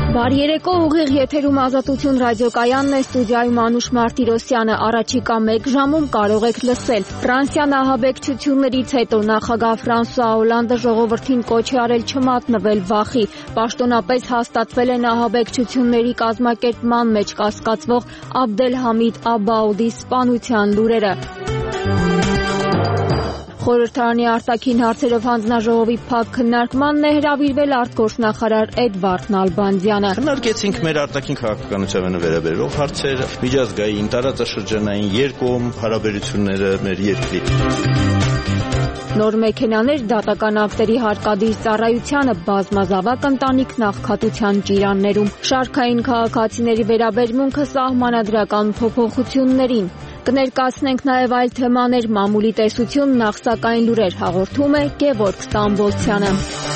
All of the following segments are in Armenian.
Բարի երեկո, ուղիղ եթերում Ազատություն ռադիոկայանն է, ստուդիայում Անուշ Մարտիրոսյանը, առաջիկա 1 ժամում կարող եք լսել։ Ֆրանսիան ահաբեկչություններից հետո նախագահ Ֆրանսուଆ Օլանդը ժողովրդին կոչ է արել չմատնվել վախի։ Պաշտոնապես հաստատվել են ահաբեկչությունների կազմակերպման մեջ կասկածվող Աբդելհամիդ Աբաուդի սպանության լուրերը։ Խորհրդարանի արտաքին հարցերով հանձնաժողովի փակ քննարկմանն է հրավիրվել արտգործնախարար Էդվարդ Նալբանդյանը։ Քննարկեցինք մեր արտաքին քաղաքականությանը վերաբերող հարցեր, միջազգային, տարածաշրջանային, երկկողմ հարաբերությունները մեր երկրի։ Նոր մեքենաներ դատական ակտերի հարկադիր ծառայությանը, բազմազավակ ընտանիք նախքատության ճիրաններում, շարքային քաղաքացիների վերաբերմունքը սահմանադրական փոփոխություններին։ Կներկայացնենք նաև այլ թեմաներ, մամուլի տեսություն, նախ սակայն լուրեր, հաղորդում է Գևորգ Ստամբոլցյանը։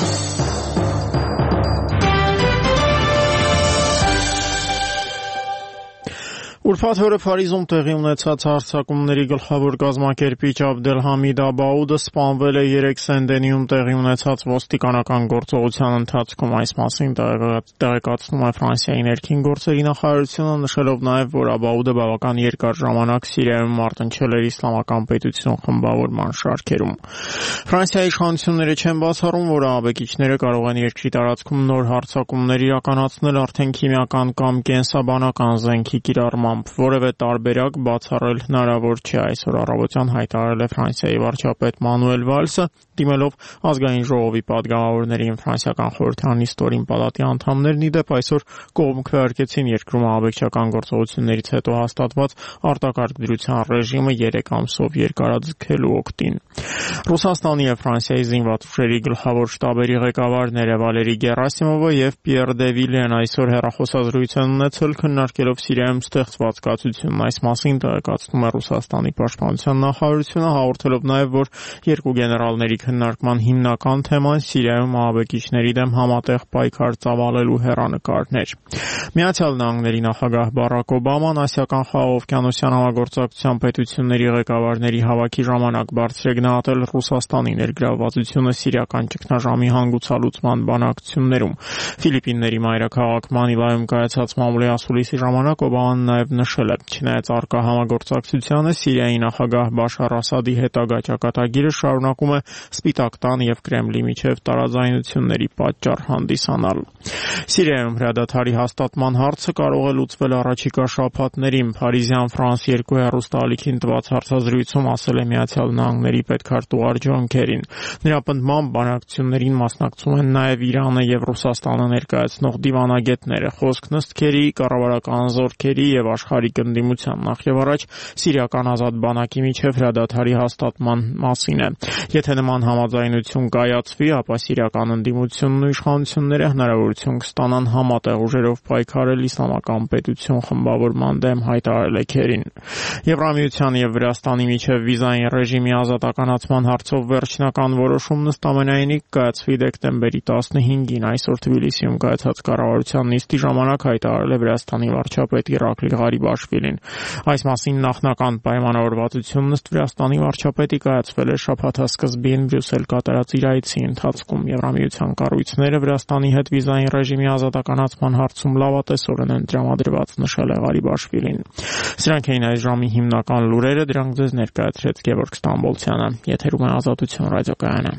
Ուրբաթ օրը Փարիզում տեղի ունեցած հարձակումների գլխավոր կազմակերպիչ Աբդելհամիդ Աբաուդը սպանվել է 3 Սեն-Դենիում տեղի ունեցած ոստիկանական գործողության ընթացքում, այս մասին տեղեկացնում է Ֆրանսիայի ներքին գործերի նախարարությունը, նշելով նաև, որ Աբաուդը բավական երկար ժամանակ Սիրիայում մարտնչել էր իսլամական պետություն խմբավորման շարքերում։ Ֆրանսիայի իշխանությունները չեն բացառում, որ ահաբեկիչները կարող են երկրի տարածքում նոր հարձակումներ իրականացնել արդեն քիմիական կամ կենսաբանական զենքի կիրառմամբ։ Որևէ տարբերակ բացառել հնարավոր չէ, այսօր առավոտյան հայտարարել է Ֆրանսիայի վարչապետ Մանուել Վալսը, դիմելով ազգային ժողովի պատգամավորներին։ Ֆրանսիական խորհրդարանի ստորին պալատի անդամներն ի դեպ այսօր կողմ քվեարկեցին երկրում ահաբեկչական գործողություններից հետո հաստատված արտակարգ դրության ռեժիմը 3 ամսով երկարաձգելու օգտին։ Ռուսաստանի եւ Ֆրանսիայի զինված ուժերի գլխավոր շտաբերի ղեկավարները Վալերի Գերասիմովը եւ Պիեր դե Վիլեն այսօր հեռախոսազրույց են ունեցել, քննարկելով Սիրիայում ստեղծված կացությունն։ Այս մասին տեղեկացնում է Ռուսաստանի պաշտպանության նախարարությունը, հաղորդելով նաև, որ երկու գեներալների քննարկման հիմնական թեման Սիրիայում ահաբեկիչների դեմ համատեղ պայքար ծավալելու հեռանկարն էր։ Միացյալ Նահանգների նախագահ Բարակ Օբաման ասիական խաղաղօվկիանոսյան համագործակցության պետությունների ղեկավարների հավաքի ժամանակ բարձր է գնահատել Ռուսաստանի ներգրավվածությունը սիրիական ճգնաժամի հանգուցալուծման բանակցություններում։ Ֆիլիպինների մայրաքաղաք Մանիլայում կայացած մամուլի ասուլիսի ժամանակ Օբաման նաև նշել է, չնայած առկա համագործակցությանը Սիրիայի նախագահ Բաշար Ասադի հետագա ճակատագիրը շարունակում է Սպիտակ տան եւ Կրեմլի միջև տարաձայնությունների պատճառ հանդիսանալ։ Սիրիայում հրադադարի հաստատման հարցը կարող է լուծվել առաջիկա շաբաթներին։ Փարիզյան France 2 հեռուստաալիքին տված հարցազրույցում ասել է Միացյալ Նահանգների պետքարտուղար Ջոն Քերին։ Նրա պնդմամբ բանակցություններին մասնակցում են նաև Իրանը եւ Ռուսաստանը ներկայացնող դիվանագետները։ Խոսքն ըստ Քերի կառավարական զորքերի եւ աշխարհիկ ընդդիմության նախ եւ առաջ սիրիական ազատ բանակի միջև հրադադարի հաստատման մասին է։ Եթե նման համաձայնություն կայացվի, ապա սիրիական ընդդիմությունն ու իշխանությունները հնարավորություն կստանան համատեղ ուժերով պայքարել իսլամական պետություն խմբավորման դեմ, հայտարարել է Քերին։ Եվրամիության եւ Վրաստանի միջև վիզային ռեժիմի ազատականացման հարցով վերջնական որոշումն ըստ ամենայնի կայացվի դեկտեմբերի 15-ին։ Այսօր Թբիլիսիում կայացած կառավարության նիստի ժամանակ հայտարարել է Վրաստանի վարչապետ Իրակլի Ղարիբաշվիլին։ Այս մասին նախնական պայմանավորվածությունն ըստ Վրաստանի վարչապետի կայացվել է շաբաթասկզբին Բրյուսել կատարած իր այցի ընթացքում։ Եվրամիության կառույցները Վրաստանի հետ վիզային ռեժիմի ազատականացման հարցում լավատեսորեն են տրամադրված, նշել է Ղարիբաշվիլին։ Սրանք էին այս ժամի հիմնական լուրերը, դրանք ձեզ ներկայացրեց Գևորգ Ստամբոլցյանը։ Եթերում է Ազատություն ռադիոկայանը։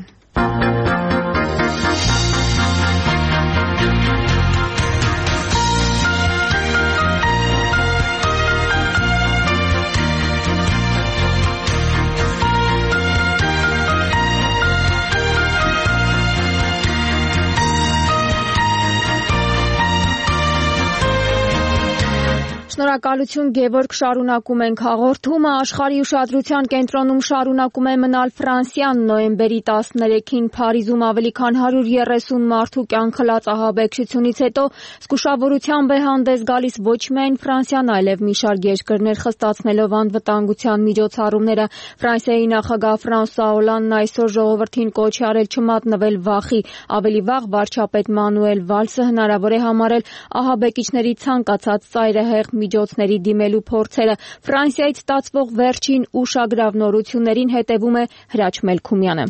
Շնորհակալություն Գևորգ, շարունակում ենք հաղորդումը։ Աշխարհի ուշադրության կենտրոնում շարունակում է մնալ Ֆրանսիան։ Նոյեմբերի 13-ին Փարիզում ավելի քան 130 մարդու կյանք խլած ահաբեկչությունից հետո զգուշավորությամբ է հանդես գալիս ոչ միայն Ֆրանսիան, այլև մի շարք երկրներ, խստացնելով անվտանգության միջոցառումները։ Ֆրանսիայի նախագահ Ֆրանսուଆ Օլանդն այսօր ժողովրդին կոչ է արել չմատնվել վախի։ Ավելի վաղ վարչապետ Մանուել Վալսը հնարավոր է համարել ահաբեկիչների ցանկացած ծայրահեղ միջոցների դիմելու փորձերը։ Ֆրանսիայից ստացվող վերջին ուշագրավ նորություններին հետևում է Հրաչ Մելքումյանը։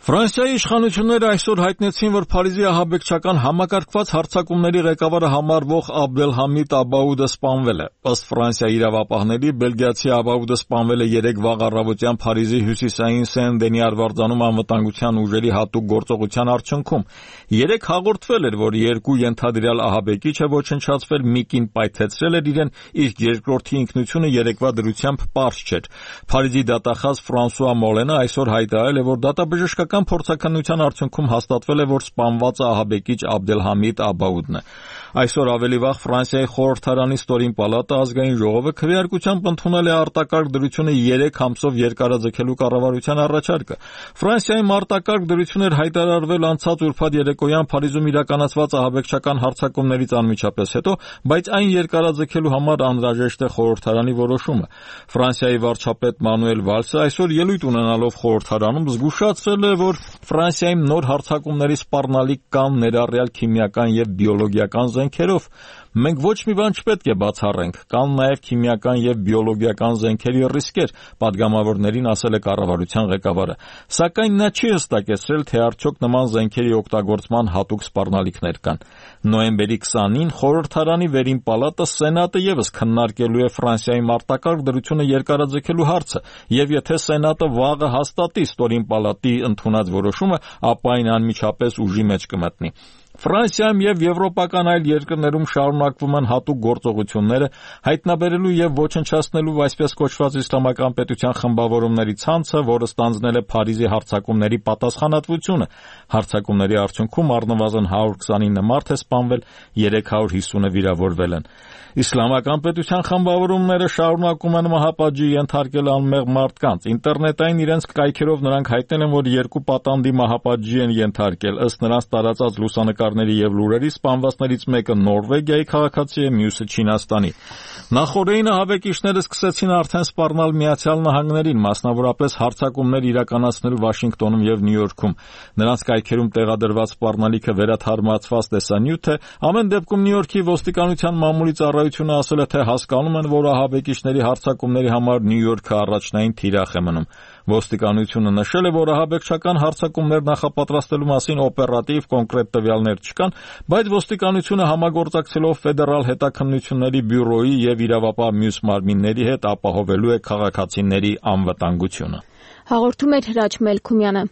Ֆրանսիայի իշխանությունները այսօր հայտնեցին, որ Փարիզի ահաբեկչական համակարգված հարձակումների ղեկավարը համարվող Աբդելհամիդ Աբաուդը սպանվել է։ Ըստ Ֆրանսիայի իրավապահների, բելգիացի Աբաուդը սպանվել է 3 վաղ առավոտյան Փարիզի հյուսիսային Սեն-Դենի արվարձանում անվտանգության ուժերի հատուկ գործողության արդյունքում։ 3 հաղորդվել էր, որ 2 ենթադրյալ ահաբեկիչը ոչնչացվել, մի կին պայթեցրել էր իրեն, իսկ երկրորդի ինքնությունը երեկվա դրությամբ պարզ չէր։ Փարիզի դատախազ Ֆրանսուଆ Մոլենը այսօր հայտարարել է, որ դատաբժշկական փորձաքննության արդյունքում հաստատվել է, որ սպանվածը ահաբեկիչ Աբդելհամիդ Աբաուդն է։ Այսօր ավելի վաղ Ֆրանսիայի խորհրդարանի ստորին պալատը ազգային ժողովը քվեարկությամբ ընդունել է արտակարգ դրությունը 3 ամսով երկարաձգելու կառավարության առաջարկը։ Ֆրանսիայի արտակարգ դրություն էր հայտարարվել անցած ուրբաթ երեկոյան Փարիզում իրականացված ահաբեկչական հարձակումներից անմիջապես հետո, բայց այն երկարաձգելու համար անհրաժեշտ է խորհրդարանի որոշումը։ Ֆրանսիայի վարչապետ Մանուել Վալսը այսօր ելույթ ունենալով խորհրդարանում զգուշացրել է, որ Ֆրանսիայում նոր հարձակումների սպառնալիք կան ներառյալ քիմիական եւ բիոլոգիական զենքերով։ Մենք ոչ մի բան չպետք է բացառենք, կան նաև քիմիական եւ բիոլոգիական զենքերի ռիսկեր, պատգամավորներին ասել է կառավարության ղեկավարը։ Սակայն նա չի հստակեցրել, թե արդյոք նման զենքերի օգտագործման հատուկ սպառնալիքներ կան։ Նոյեմբերի 20-ին խորհրդարանի վերին պալատը Սենատը եւս քննարկելու է Ֆրանսիայի արտակարգ դրությունը երկարաձգելու հարցը, եւ եթե Սենատը վաղը հաստատի ստորին պալատի ընդունած որոշումը, ապա այն անմիջապես ուժի մեջ կմտնի։ Ֆրանսիայում եւ եվրոպական այլ երկրներում շարունակվում են հատուկ գործողությունները հայտնաբերելու եւ ոչնչացնելու այսպես կոչված իսլամական պետության խմբավորումների ցանցը, որը ստանձնել է Փարիզի հարձակումների պատասխանատվությունը։ Հարձակումների արդյունքում առնվազն 129 մարդ է սպանվել, 350-ը վիրավորվել են։ Իսլամական պետության խմբավորումները շարունակում են մահապատժի ենթարկել անմեղ մարդկանց։ Ինտերնետային իրենց կայքերով նրանք հայտնել են, որ 2 պատանդի մահապատժի են ենթարկել։ Ըստ նրանց տարածած լուսանկարների եւ լուրերի, սպանվածներից մեկը Նորվեգիայի քաղաքացի է, մյուսը Չինաստանի։ Նախորդին ահաբեկիչները սկսեցին արդեն սպառնալ Միացյալ Նահանգներին, մասնավորապես հարձակումներ իրականացնել Վաշինգտոնում եւ Նյու Յորքում։ Նրանց կայքերում տեղադրված սպառնալիքը վերաթարմացված տեսանյութ է։ Ամեն դեպքում Նյու Յորքի ոստիկանության մամուլի ծառայությունը ասել է, թե հասկանում են, որ ահաբեկիչների հարձակումների համար Նյու Յորքը առաջնային թիրախ է մնում։ Ոստիկանությունը նշել է, որ ահաբեկչական հարձակումներ նախապատրաստելու մասին օպերատիվ կոնկրետ տվյալներ չկան, բայց ոստիկանությունը համագործակցելով ֆեդերալ հետաքննությունների բյուրոյի եւ իրավապահ մյուս մարմինների հետ ապահովելու է քաղաքացիների անվտանգությունը։ Հաղորդում էր Հրաչ Մելքումյանը։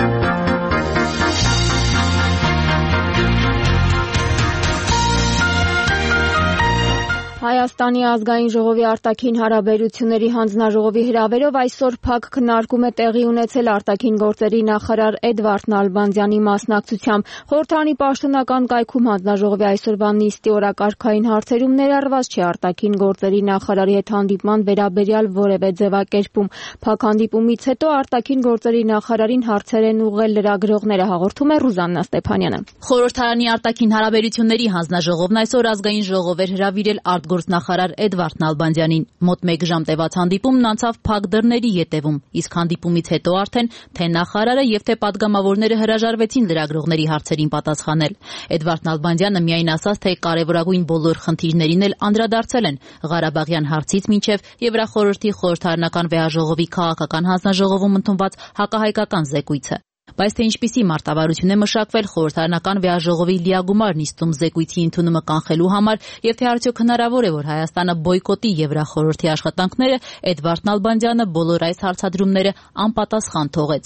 Հայաստանի ազգային ժողովի արտաքին հարաբերությունների հանձնաժողովի հրավերով այսօր փակ քննարկում է տեղի ունեցել արտաքին գործերի նախարար Էդվարդ Նալբանդյանի մասնակցությամբ։ Խորհրդարանի պաշտոնական կայքում հանձնաժողովի այսօրվա նիստի օրակարգային հարցերում ներառված չի արտաքին գործերի նախարարի հետ հանդիպման վերաբերյալ որևէ ձևակերպում։ Փակ հանդիպումից հետո արտաքին գործերի նախարարին հարցեր են ուղղել լրագրողները, հաղորդում է Ռուզաննա Ստեփանյանը։ Խորհրդարանի արտաքին հարաբերությունների հանձնաժողովն այսօր ազգային ժողով էր հրավիրել արտգործնախարար Էդվարդ Նալբանդյանին։ Մոտ 1 ժամ տևած հանդիպումն անցավ փակ դռների ետևում, իսկ հանդիպումից հետո արդեն թե նախարարը եւ թե падգամավորները հրաժարվեցին լրագրողների հարցերին պատասխանել։ Էդվարդ Նալբանդյանը միայն ասաց, թե կարևորագույն բոլոր խնդիրներին էլ անդրադարձել են Ղարաբաղյան հարցից մինչև Եվրախորհրդի խորհրդարանական վեհաժողովի քաղաքական հանձնաժողովում ընդունված հակահայկական զեկույցը։ Բայց թե ինչպիսի մարտավարություն է մշակվել խորհրդարանական վեհաժողովի լիագումար նիստում զեկույցի ընդունումը կանխելու համար եւ թե արդյոք հնարավոր է, որ Հայաստանը բոյկոտի Եվրախորհրդի աշխատանքները, Էդվարդ Նալբանդյանը բոլոր այս հարցադրումները անպատասխան թողեց։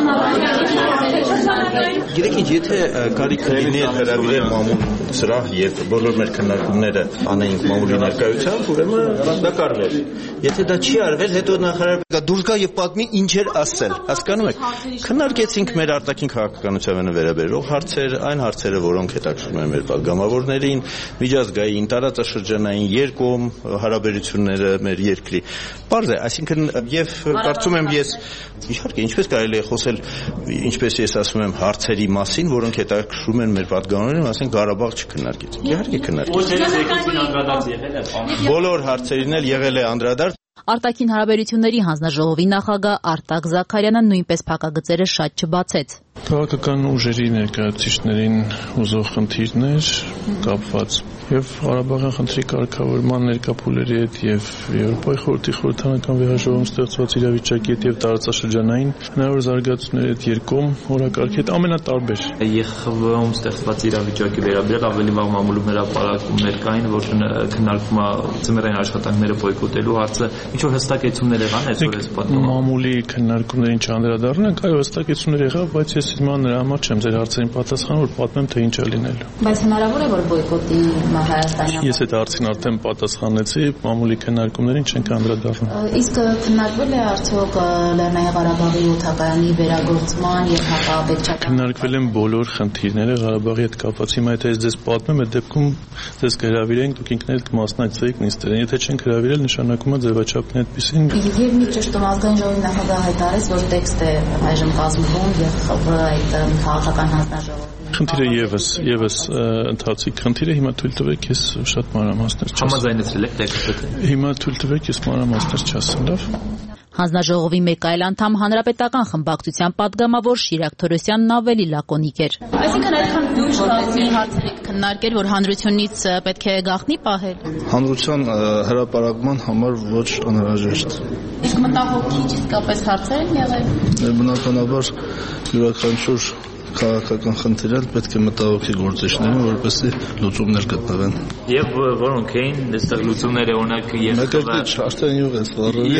Գիտեք ինչ, եթե կարիք լինի հրավիրել մամուլ սրահ եւ բոլոր մեր քննարկումները անեինք մամուլի ներկայությամբ, ուրեմն դա կարվեր։ Եթե դա չի արվել, հետո նախարարը դուրս գա եւ պատմի ինչ էր ասել։ Հասկանում եք։ Քննարկեցինք մեր արտաքին քաղաքականությանը վերաբերող հարցեր, այն հարցերը, որոնք հետաքրքրում են մեր պատգամավորներին, միջազգային, տարածաշրջանային, երկկողմ հարաբերությունները մեր երկրի։ Պարզ է, այսինքն եւ կարծում եմ ես իհարկե ինչպես կարելի է խոսել, ինչպես ես ասում եմ, հարցերի մասին, որոնք հետաքրքրում են մեր պատգամավորներին, ասենք Ղարաբաղ չքննարկեցինք։ Իհարկե քննարկեցինք։ Բոլոր հարցերին էլ եղել է անդրադարձ։ Արտաքին հարաբերությունների հանձնաժողովի նախագահ Արտակ Զաքարյանը նույնպես փակագծերը շատ չբացեց։ Քաղաքական ուժերի ներկայացուցիչներին ուզող խնդիրներ կապված Եվ Ղարաբաղյան խնդրի կարգավորման ներկապուլերի հետ եւ Եվրոպայի խորհրդի խորհրդանական վեհաժողովում ստեղծված իրավիճակի հետ եւ տարածաշրջանային հնարավոր զարգացումների հետ երկում օրակարգի հետ ամենատարբեր։ ԵԽՎ-ում ստեղծված իրավիճակի վերաբերյալ ավելի վաղ մամուլում հրապարակումներ կային, որ քննարկվում է ձմեռային աշխատանքները բոյկոտելու հարցը, ինչ որ հստակեցումներ եղան այսօր այս պատմում։ Մամուլի քննարկումներին չանդրադառնանք, այո, հստակեցումներ եղավ, բայց ես հիմա նրա համար չեմ ձեր հարցերին պատասխան, որ պատմեմ թե ինչ է լինելու։ Բայց հնարավոր է որ բոյկոտի Հայաստանյան։ Ես այդ հարցին արդեն պատասխանեցի, մամուլի քննարկումներին չենք անդրադառնում։ Իսկ քննարկվել է արդյոք Լեռնային Ղարաբաղի օդակայանի վերագործման եւ հակաբեկչական։ Քննարկվել են բոլոր խնդիրները Ղարաբաղի հետ կապված։ Հիմա եթե ես ձեզ պատմեմ, այդ դեպքում ձեզ կհրավիրենք, դուք ինքներդ կմասնակցեիք նիստերին։ Եթե չենք հրավիրել, նշանակում է ձևաչափն այդպեսին։ Եվ մի ճշտում ազգային ժողովի նախագահ հայտարարեց, որ տեքստ է այժմ կազմվում եւ ԽՎ այդ քաղաքական հանձնաժողովի Խնդիրը եւս ընթացիկ խնդիրը հիմա թույլ տվեք ես շատ մանրամասներ չասեմ։ Համաձայնեցրել եք տեքստը։ Հիմա թույլ տվեք ես մանրամասներ չասեմ, լավ։ Հանձնաժողովի մեկ այլ անդամ հանրապետական խմբակցության падգամավոր Շիրակ Թորոսյանն ավելի լակոնիկ էր։ Այսինքն այդքան դույժ կազմի հարցեր եք քննարկել, որ հանրությունից պետք է գաղտնի պահել։ Հանրության հրապարակման համար ոչ անհրաժեշտ։ Իսկ մտահոգիչ իսկապես հարցեր են եղել։ Բնականաբար յուրաքանչյուր քաղաքական խնդիրներ պետք է մտահոգի գործիչներին, որպեսզի լուծումներ գտնվեն։ Եվ որոնք էին այստեղ լուծումները օրինակ Մեկերտիչ արդեն յուղ է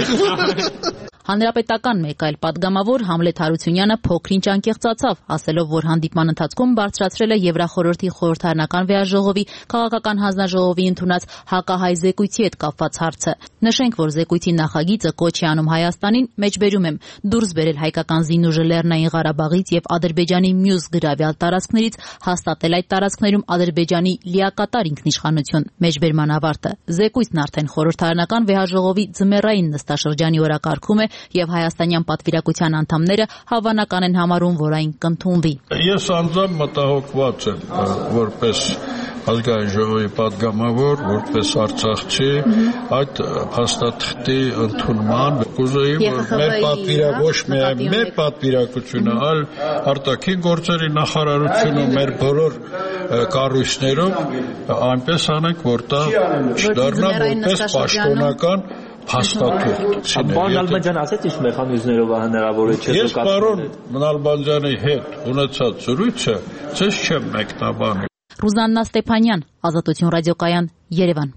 սառել։ Հանրապետական մեկ այլ падգամավոր Համլետ Հարությունյանը փոքրինչ անկեղծացավ, ասելով, որ հանդիպման ընթացքում բարձրացրել է Եվրախորհրդի խորհրդարանական վեհաժողովի քաղաքական հանձնաժողովի ընդունած հակահայ զեկույցի հետ կապված հարցը։ Նշենք, որ զեկույցի նախագիծը կոչ է անում Հայաստանին, մեջբերում եմ, դուրս բերել հայկական զինուժը Լեռնային Ղարաբաղից եւ Ադրբեջանի մյուս գրավյալ տարածքներից, հաստատել այդ տարածքներում Ադրբեջանի լիակատար ինքնիշխանություն։ Մեջբերման ավարտը։ Զեկույցն արդեն խորհրդարանական վեհաժողովի ձմեռային նստաշրջանի օրակարգում է եւ հայաստանյան պատվիրակության անդամները հավանական են համարում, որ այն կընդունվի։ Ես անձամբ մտահոգված եմ, որպես ազգային ժողովի падգամավոր, որպես արցախցի, այդ փաստաթղթի ընդունման կուզեի, որ ոչ միայն մեր պատվիրակությունը, այլ արտաքին գործերի նախարարությունը, մեր բոլոր կառույցներում այնպես անենք, որ դա չդառնա որպես պաշտոնական փաստաթուղթ։ Պարոն Ալբանդյան ասեց ինչ մեխանիզմներով է հնարավոր է չէ։ Ես պարոն Ալբանդյանի հետ ունեցած զրույցը ցես չեմ մեկնաբանի։ Ռուզաննա Ստեփանյան, Ազատություն ռադիոկայան, Երևան։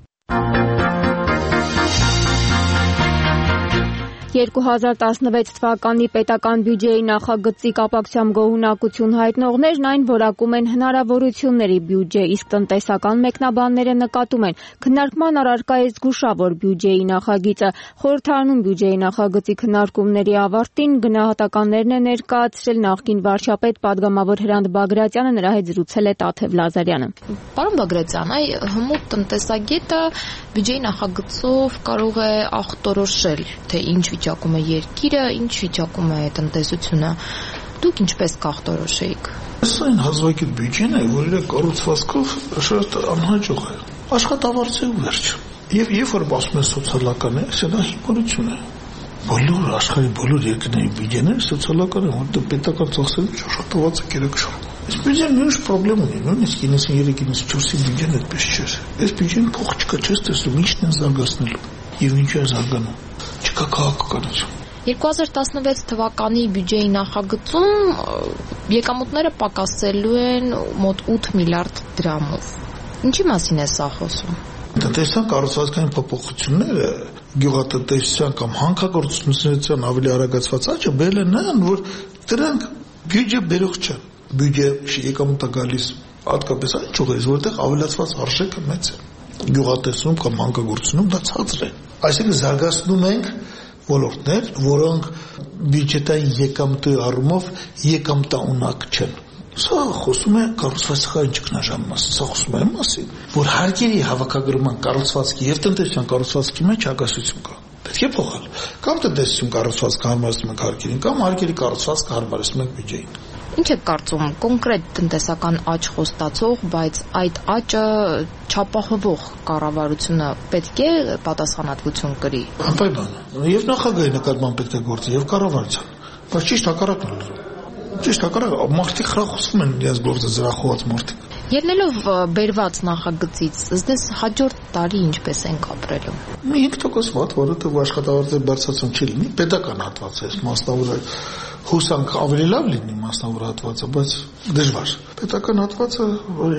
2016 թվականի պետական բյուջեի նախագծի կապակցությամբ գոհունակություն հայտնողներն այն որակում են հնարավորությունների բյուջե, իսկ տնտեսական մեկնաբանները նկատում են քննարկման առարկա է զգուշավոր բյուջեի նախագիծը։ Խորհրդարանում բյուջեի նախագծի քննարկումների ավարտին գնահատականներն է ներկայացրել նախկին վարչապետ падգամավոր Հրանտ Բագրատյանը, նրա հետ զրուցել է Տաթև Լազարյանը։ Պարոն Բագրատյան, հմուտ տնտեսագետը բյուջեի նախագծով կարող է ախտորոշել, թե ինչ վիճակում է երկիրը, ինչ վիճակում է տնտեսությունը։ Դուք ինչպես կախտորոշեիք։ Այն հազվագյուտ բյուջեն է, որ իր կառուցվածքով շատ անհաջող է։ Աշխատավարձի ու վերջ։ Եվ երբ որ ասում են սոցիալական է, դա հիմարություն է։ Բոլոր աշխարհի բոլոր երկրների բյուջեները սոցիալական են, որտեղ պետական ծախսերից աշխատավարձը կերակշռում։ Այս բյուջեն նույնիսկ խնդրեմ ունի, նույնիսկ 93-94-ի բյուջեն այդպես չէր։ Այս բյուջեն փող չկա, չես տեսնում ինչն են զարգացնելու եւ ինչու է զարգանում։ Չկա քաղաքականություն։ 2016 թվականի բյուջեի նախագծում եկամուտները պակասելու են մոտ 8 միլիարդ դրամով։ Ինչի մասին է սա խոսում։ Տնտեսական կառուցվածքային փոփոխությունները գյուղատնտեսության կամ հանքագործունեության ավելի արագացված աճը բերել են նրան, որ դրանք բյուջե բերող չեն։ Բյուջե եկամուտ է գալիս հատկապես այն ճյուղերից, որտեղ ավելացված արժեքը մեծ է։ Գյուղատնտեսությունում կամ հանքագործությունում դա ցածր է։ Այսինքն զարգացնում ենք ոլորտներ, որոնք բյուջետային եկամտի առումով եկամտաունակ չեն։ Սա խոսում է կառուցվածքային ճգնաժամի մասին, սա խոսում է այն մասին, որ հարկերի հավաքագրման կառուցվածքի եւ տնտեսության կառուցվածքի մեջ հակասություն կա։ Պետք է փոխել։ Կամ տնտեսություն կառուցվածքը հարմարեցնում ենք հարկերին, կամ հարկերի կառուցվածքը հարմարեցնում ենք բյուջեին։ Ինչ եք կարծում, կոնկրետ տնտեսական աճ խոստացող, բայց այդ աճը չապահովող կառավարությունը պետք է պատասխանատվություն կրի։ Անպայման։ Եվ նախագահի նկատմամբ պետք է գործի, եւ կառավարության։ Բայց ճիշտ հակառակն է։ Ճիշտ հակառակ մարդիկ խրախուսվում են իրենց գործը զրախոված մարդիկ։ Ելնելով բերված նախագծից, ըստ հաջորդ տարի ինչպես ենք ապրելու։ 5% վատ, որովհետև աշխատավարձի բարձրացում չի լինի, պետական հատվածը, մասնավոր հուսանք ավելի լավ լինի մասնավոր հատվածը, բայց դժվար։ Պետական հատվածը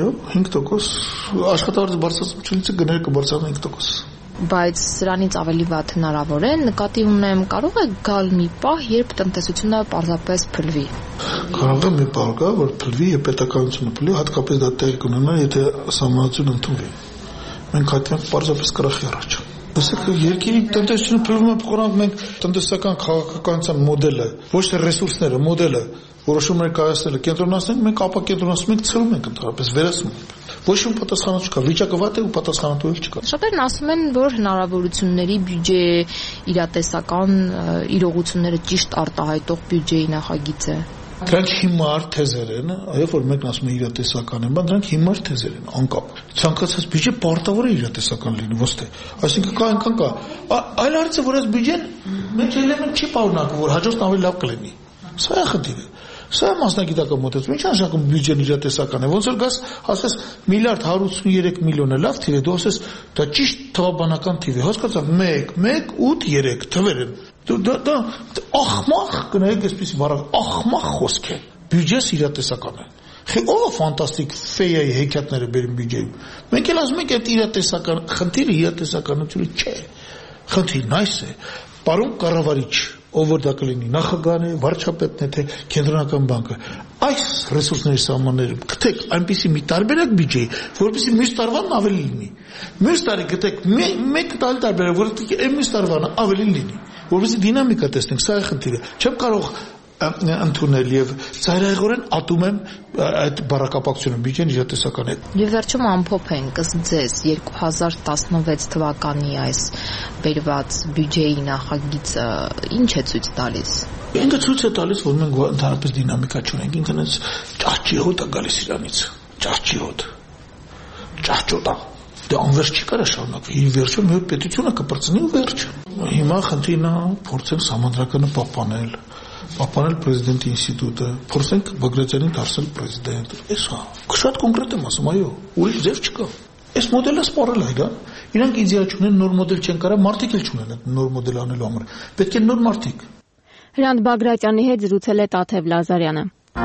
5% աշխատավարձի բարձրացում չի լինի, գները կբարձրանան 5%։ Բայց սրանից ավելի վատ հնարավոր է, նկատի ունեմ, կարող է գալ մի պահ, երբ տնտեսությունը պարզապես փլվի։ Կարող է մի պահ գա, որ փլվի եւ պետականությունը փլվի, հատկապես դա տեղ կունենա, եթե սահմանությունը ընդունվի։ Մենք հայտնենք պարզապես կրախի առաջ։ Ասեք, երկրի տնտեսությունը փլվում է, փոխանակ մենք տնտեսական քաղաքականության մոդելը, ոչ թե ռեսուրսները, մոդելը որոշումներ կայացնելը կենտրոնացնենք, մենք ապակենտրոնացնում ենք, ցրում ենք ընդհանրապես, վերացնում ենք։ Ոչ մի պատասխանատու չկա, վիճակը վատ է ու պատասխանատու չկա։ Շատերն ասում են, որ հնարավորությունների բյուջե իրատեսական իրողությունները ճիշտ արտահայտող բյուջեի նախագիծ է։ Դրանք հիմար թեզեր են, այո, որ մեկն ասում է իրատեսական են, բայց դրանք հիմար թեզեր են, անկապ։ Ցանկացած բյուջե պարտավոր է իրատեսական լինի, ոչ թե։ Այսինքն կա այնքան կա։ Այլ հարցը, որ այս բյուջեն մեջ էլեմենտ չի պարունակում, որ հաջորդն ավելի լավ կլինի։ Սա է խնդիրը։ Սա մասնագիտական մոտեցում։ Ինչ նշանակում բյուջեն իրատեսական է։ Ոնց որ գաս, ասես միլիարդ 183 միլիոն է լավ թիվ է, դու ասես դա ճիշտ թվաբանական թիվ է։ Հասկացա 1 1 8 3 թվեր են։ Դա ախմախ կնայեք այսպես բառը, ախմախ խոսք է։ Բյուջես իրատեսական է։ Ո՞վ ֆանտաստիկ ֆեյայի հեքիաթները բերում բյուջեում։ Մենք էլ ասում ենք այդ իրատեսական խնդիրը իրատեսականությունը չէ։ Խնդիրն այս է։ Պարոն կառավարիչ, ով որ դա կլինի, նախագահն է, վարչապետն է, թե կենտրոնական բանկը, այս ռեսուրսների սահմաններում գտեք այնպիսի մի տարբերակ բյուջեի, որովհետեւ մյուս տարվան ավելի լինի։ Մյուս տարի գտեք մեկ տարբերակ, որովհետեւ այն մյուս տարվան ավելի լինի, որովհետեւ դինամիկա տեսնենք, սա է խնդիրը։ Չեմ կարող ընդունել եւ ծայրահեղորեն ատում եմ այդ բառակապակցությունը բյուջեն իրատեսական է։ Եվ վերջում ամփոփ ենք, ըստ ձեզ 2016 թվականի այս բերված բյուջեի նախագիծը ինչ է ցույց տալիս։ Ինքը ցույց է տալիս, որ մենք ընդհանրապես դինամիկա չունենք, ինքն էս ճահճի հոտ է գալիս իրանից, ճահճի հոտ, ճահճոտա։ Դա անverջ չի կարող շարունակվել։ Իր վերջում մի պետությունը կպրծնի ու վերջ։ Հիմա խնդիրն է փորձենք համանդրականը պահպանել պրեզիդենտի ինստիտուտը, փորձենք Բագրատյանին դարձնել պրեզիդենտ։ Էս հա, շատ կոնկրետ եմ ասում, այո, ուրիշ ձև չկա։ Այս մոդելը սպառել է, դա։ Իրանք իդեա չունեն, նոր մոդել չեն կարող, մարդիկ էլ չունեն այդ նոր մոդել անելու համար։ Պետք է նոր մարդիկ։ Հրանտ Բագրատյանի հետ զրուցել է Տաթև Լազարյանը։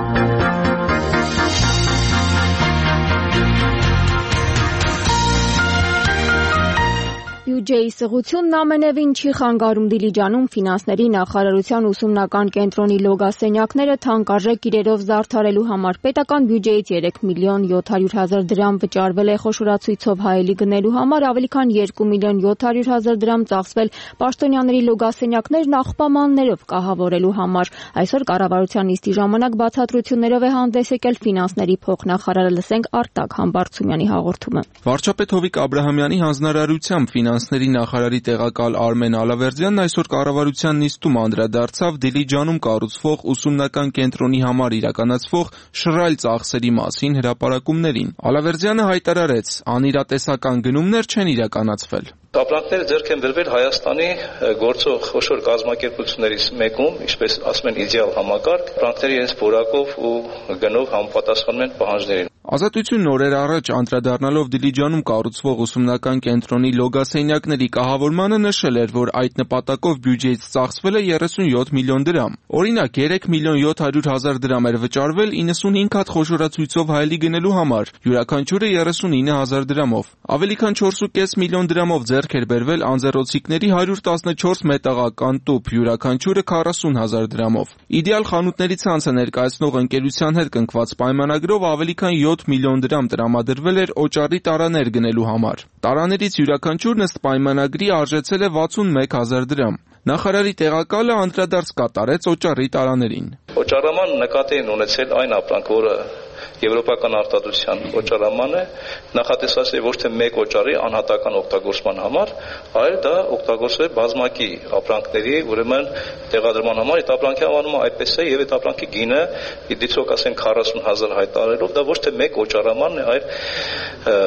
Բյուջեի սղությունն ամենևին չի խանգարում Դիլիջանում ֆինանսների նախարարության ուսումնական կենտրոնի լոգասենյակները թանկարժեք իրերով զարդարելու համար։ Պետական բյուջեից 3 միլիոն 700 հազար դրամ վճարվել է խոշորացույցով հայելի գնելու համար, ավելի քան 2 միլիոն 700 հազար դրամ ծախսվել պաշտոնյաների լոգասենյակներն աղբամաններով կահավորելու համար։ Այսօր կառավարության նիստի ժամանակ բացատրություններով է հանդես եկել ֆինանսների փոխնախարարը, լսենք Արտակ Համբարձումյանի հաղորդումը։ Վարչապետ Հովիկ Աբրահամյանի հանձնարարությամբ ֆինանսների նախարարի տեղակալ Արմեն Ալավերդյանն այսօր կառավարության նիստում անդրադարձավ Դիլիջանում կառուցվող ուսումնական կենտրոնի համար իրականացվող շռայլ ծախսերի մասին հրապարակումներին։ Ալավերդյանը հայտարարեց, անիրատեսական գնումներ չեն իրականացվել։ Ապրանքները ձեռք են բերվել Հայաստանի գործող խոշոր կազմակերպություններից մեկում, ինչպես ասում են, իդեալ համակարգ, ապրանքները իրենց որակով ու գնով համապատասխանում են պահանջներին։ Ազատությունն օրեր առաջ անդրադառնալով Դիլիջանում կառուցվող ուսումնական կենտրոնի լոգասենյակների կահավորմանը նշել էր, որ այդ նպատակով բյուջեից ծախսվել է 37 միլիոն դրամ։ Օրինակ 3 միլիոն 700 հազար դրամ էր վճարվել 95 հատ խոշորացույցով հայելի գնելու համար, յուրաքանչյուրը 39 հազար դրամով։ Ավելի քան 4.5 միլիոն դրամով ձեռք էր բերվել անձեռոցիկների 114 մետաղական տուփ, յուրաքանչյուրը 40 հազար դրամով։ Իդեալ խանութների ցանցը ներկայացնող ընկերության հետ կնքված պայմանագրով ավելի քան 7 միլիոն դրամ տրամադրվել էր օճառի տարաներ գնելու համար։ Տարաներից յուրաքանչյուրն ըստ պայմանագրի արժեցել է 61 հազար դրամ։ Նախարարի տեղակալը անդրադարձ կատարեց օճառի տարաներին։ Օճառաման նկատի են ունեցել այն ապրանք, որը եվրոպական արտադրության օճառաման է, նախատեսված է ոչ թե մեկ օճառի անհատական օգտագործման համար, այլ դա օգտագործվել բազմակի ապրանքների, ուրեմն տեղադրման համար, այդ ապրանքի անվանումը այդպես է եւ այդ ապրանքի գինը դիցոք ասենք 40 հազար հայտարարելով, դա ոչ թե մեկ օճառաման է, այլ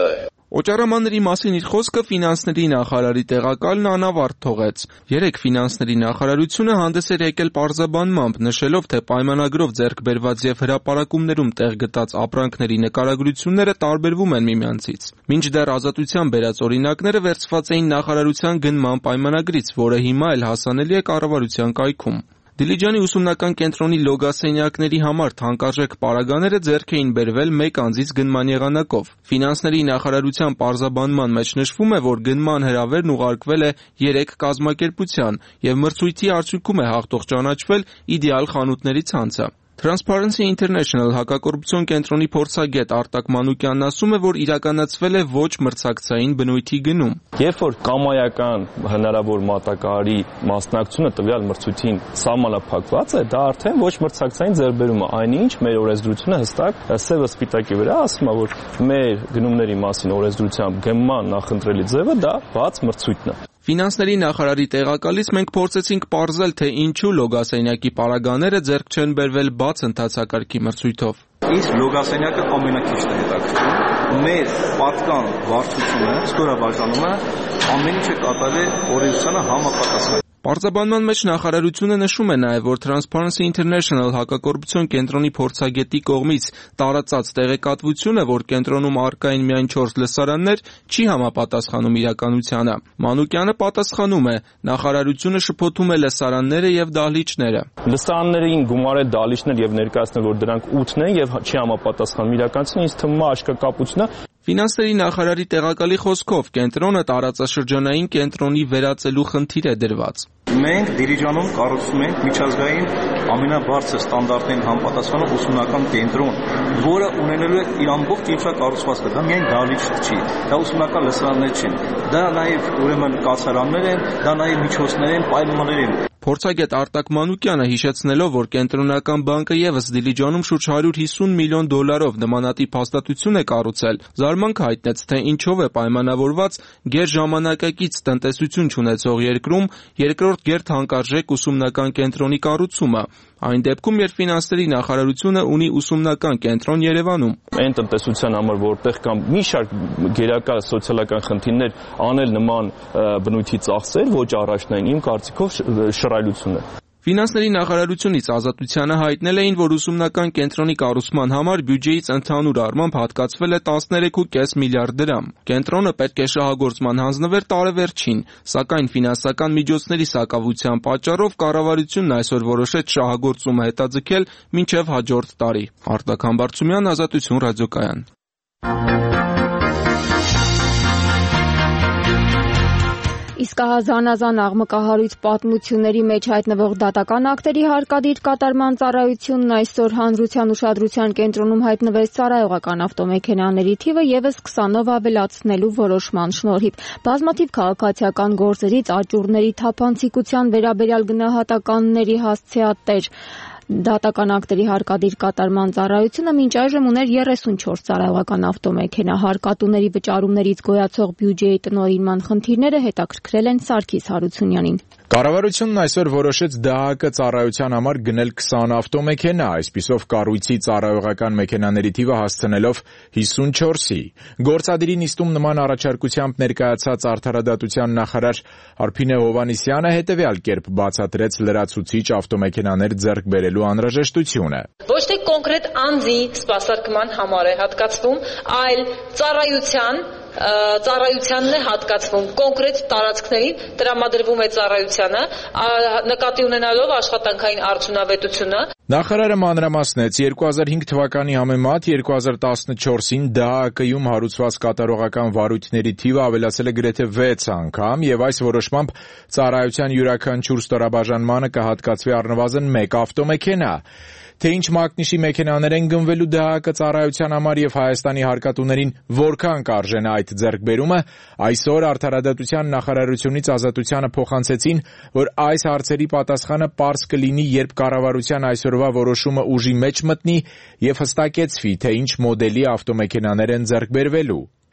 Օճառամանների մասին իր խոսքը ֆինանսների նախարարի տեղակալն անավարտ թողեց։ Երեկ ֆինանսների նախարարությունը հանդես էր եկել պարզաբանմամբ, նշելով, թե պայմանագրով ձեռք բերված եւ հրապարակումներում տեղ գտած ապրանքների նկարագրությունները տարբերվում են միմյանցից։ Մինչդեռ ազատության բերած օրինակները վերցված էին նախարարության գնման պայմանագրից, որը հիմա էլ հասանելի է կառավարության կայքում։ Դիլիջանի ուսումնական կենտրոնի լոգասենյակների համար թանկարժեք պարագաները ձեռք էին բերվել մեկ անձից գնման եղանակով։ Ֆինանսների նախարարության պարզաբանման մեջ նշվում է, որ գնման հրավերն ուղարկվել է 3 կազմակերպության եւ մրցույթի արդյունքում է հաղթող ճանաչվել իդեալ խանութների ցանցը։ Transparency International հակակոռուպցիոն կենտրոնի փորձագետ Արտակ Մանուկյանն ասում է, որ իրականացվել է ոչ մրցակցային բնույթի գնում։ Երբ որ կամայական հնարավոր մատակարարի մասնակցությունը տվյալ մրցույթին սահմանափակված է, դա արդեն ոչ մրցակցային ձեռքբերում է, այնինչ մեր օրենսդրությունը հստակ սևը սպիտակի վրա ասում է, որ մեր գնումների մասին օրենսդրությամբ գնման նախընտրելի ձևը դա բաց մրցույթն է։ Ֆինանսների նախարարի տեղակալից մենք փորձեցինք պարզել, թե ինչու լոգասենյակի պարագաները ձեռք չեն բերվել բաց ընթացակարգի մրցույթով։ Ինձ լոգասենյակը ամենակիչն է հետաքրքրում։ Մեր պատկան վարչությունը, ստորաբաժանումը ամեն ինչը կատարել է օրենսդրությանը համապատասխան։ Պարզաբանման մեջ նախարարությունը նշում է նաև, որ Transparency International հակակոռուպցիոն կենտրոնի փորձագետի կողմից տարածած տեղեկատվությունը, որ կենտրոնում առկա են միայն 4 լսարաններ, չի համապատասխանում իրականությանը։ Մանուկյանը պատասխանում է, նախարարությունը շփոթում է լսարանները եւ դահլիճները։ Լսարաններին գումարել դահլիճներ եւ ներկայացնել, որ դրանք 8-ն են եւ չի համապատասխանում իրականությանը, ինձ թվում է աշկակապություն է։ Ֆինանսների նախարարի տեղակալի խոսքով կենտրոնը տարածաշրջանային կենտրոնի վերածելու խնդիր է դրված։ Մենք Դիլիջանում կառուցում ենք միջազգային ամենաբարձր ստանդարտներին համապատասխանող ուսումնական կենտրոն, որը ունենելու է իր ամբողջ ինֆրակառուցվածքը, դա միայն դահլիճ չի, դա ուսումնական լսարաններ չեն, դա նաև ուրեմն կացարաններ են, դա նաև միջոցներ են, պայմաններ են։ Փորձագետ Արտակ Մանուկյանը հիշեցնելով, որ կենտրոնական բանկը եւս Դիլիջանում շուրջ 150 միլիոն դոլարով նմանատիպ հաստատություն է կառուցել, զարմանք հայտնեց, թե ինչով է պայմանավորված գերժամանակակից տնտեսություն չունեցող երկրում երկրորդ գերթանկարժեք ուսումնական կենտրոնի կառուցումը, այն դեպքում, երբ ֆինանսների նախարարությունը ունի ուսումնական կենտրոն Երևանում։ Այն տնտեսության համար, որտեղ կան մի շարք գերակա սոցիալական խնդիրներ, անել նման բնույթի ծախսեր ոչ առաջնային, իմ կարծիքով շռայլություն է։ Ֆինանսների նախարարությունից Ազատությանը հայտնել էին, որ ուսումնական կենտրոնի կառուցման համար բյուջեից ընդհանուր առմամբ հատկացվել է 13.5 միլիարդ դրամ։ Կենտրոնը պետք է շահագործման հանձնվեր տարեվերջին, սակայն ֆինանսական միջոցների սակավության պատճառով կառավարությունն այսօր որոշեց շահագործումը հետաձգել մինչև հաջորդ տարի։ Արտակ Համբարձումյան, Ազատություն ռադիոկայան։ Իսկ զանազան աղմկահարույց պատմությունների մեջ հայտնվող դատական ակտերի հարկադիր կատարման ծառայությունն այսօր հանրության ուշադրության կենտրոնում հայտնվեց ծառայողական ավտոմեքենաների թիվը եւս 20-ով ավելացնելու որոշման շնորհիվ։ Բազմաթիվ քաղաքացիական գործերից աճուրների թափանցիկության վերաբերյալ գնահատականների հասցեատեր դատական ակտերի հարկադիր կատարման ծառայությունը մինչ այժմ ուներ 34 ծառայողական ավտոմեքենա։ Հարկատուների վճարումներից գոյացող բյուջեի տնօրինման խնդիրները հետաքրքրել են Սարգիս Հարությունյանին։ Կառավարությունն այսօր որոշեց ԴՀԿ ծառայության համար գնել 20 ավտոմեքենա, այսպիսով կառույցի ծառայողական մեքենաների թիվը հասցնելով 54-ի։ Գործադիրի նիստում նման առաջարկությամբ ներկայացած արդարադատության նախարար Արփինե Հովհաննիսյանը հետևյալ կերպ բացատրեց լրացուցիչ ավտոմեքենաներ ձեռք բերելու անհրաժեշտությունը։ Ոչ թե կոնկրետ անձի սպասարկման համար է հատկացվում, այլ ծառայությանն է հատկացվում, կոնկրետ տարածքներին տրամադրվում է ծառայությանը, նկատի ունենալով աշխատանքային արդյունավետությունը։ Նախարարը մանրամասնեց 2005 թվականի համեմատ 2014-ին ԴՀԿ-ում հարուցված կատարողական վարույթների թիվը ավելացել է գրեթե 6 անգամ եւ այս որոշմամբ ծառայության յուրաքանչյուր ստորաբաժանմանը կհատկացվի առնվազն 1 ավտոմեքենա։ Թե ինչ մակնիշի մեքենաներ են գնվելու ԴՀԿ ծառայության համար եւ Հայաստանի հարկատուներին որքան կարժենա այդ ձեռքբերումը, այսօր արդարադատության նախարարությունից Ազատությանը փոխանցեցին, որ այս հարցերի պատասխանը պարզ կլինի, երբ կառավարության այսօրվա որոշումը ուժի մեջ մտնի եւ հստակեցվի, թե ինչ մոդելի ավտոմեքենաներ են ձեռքբերվելու։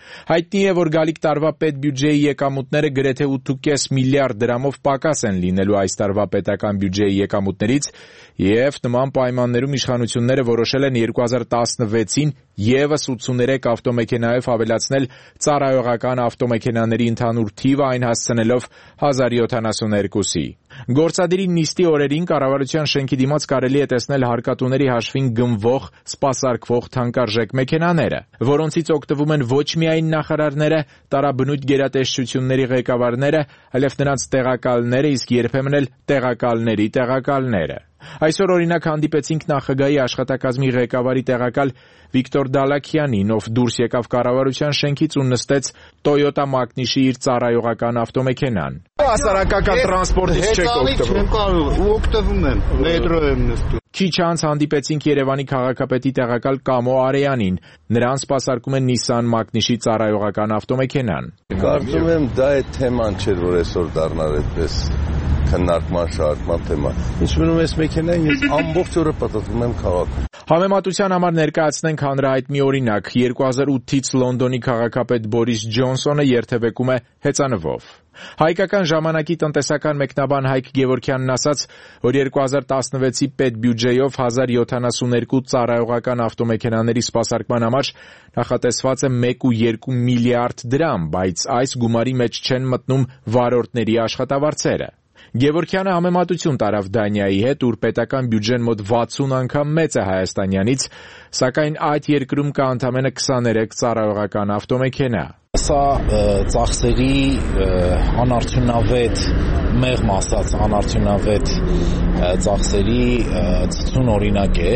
Հայտնի է, որ գալիք տարվա պետբյուջեի եկամուտները գրեթե 8.5 միլիարդ դրամով պակաս են լինելու այս տարվա պետական բյուջեի եկամուտներից եւ նման պայմաններում իշխանությունները որոշել են 2016-ին եւս 83 ավտոմեքենայով ավելացնել ծառայողական ավտոմեքենաների ընդհանուր թիվը, այն հասցնելով 1072-ի։ Գործադիրի նիստի օրերին կառավարության շենքի դիմաց կարելի է տեսնել հարկատուների հաշվին գնվող, սպասարկվող թանկարժեք մեքենաները, որոնցից օգտվում են ոչ միայն նախարարները, տարաբնույթ գերատեսչությունների ղեկավարները, այլև նրանց տեղակալները, իսկ երբեմն էլ տեղակալների տեղակալները։ Այսօր օրինակ հանդիպեցինք նախագահի աշխատակազմի ղեկավարի տեղակալ Վիկտոր Դալաքյանին, ով դուրս եկավ կառավարության շենքից ու նստեց Toyota Magnish-ի իր ծառայողական ավտոմեքենան։ Հասարակական տրանսպորտից չեք օգտվում եմ, մետրո եմ նստում։ Քիչ անց հանդիպեցինք Երևանի քաղաքապետի տեղակալ Կամո Արեյանին։ Նրան սպասարկում է Nissan Magnish-ի ծառայողական ավտոմեքենան։ Կարծում եմ դա է թեման չէր, որ այսօր դառնար այդպես քննարկման շարժման թեմա։ Ինչ մնում է մեքենային, ես ամբողջ օրը պատտվում եմ քաղաքում։ Համեմատության համար ներկայացնենք հանրահայտ մի օրինակ։ 2008-ից Լոնդոնի քաղաքապետ Բորիս Ջոնսոնը երթևեկում է հեծանվով։ Հայկական ժամանակի տնտեսական մեկնաբան Հայկ Գևորգյանն ասաց, որ 2016-ի պետբյուջեով 1072 ծառայողական ավտոմեքենաների սպասարկման համար նախատեսված է 1.2 միլիարդ դրամ, բայց այս գումարի մեջ չեն մտնում վարորդների աշխատավարձերը։ Գևորգյանը համեմատություն տարավ Դանիայի հետ, ուր պետական բյուջեն մոտ 60 անգամ մեծ է հայաստանյանից, սակայն այդ երկրում կա ընդամենը 23 ծառայողական ավտոմեքենա։ Սա ծախսերի անարդյունավետ, մեղմ ասած անարդյունավետ ծախսերի ցցուն օրինակ է,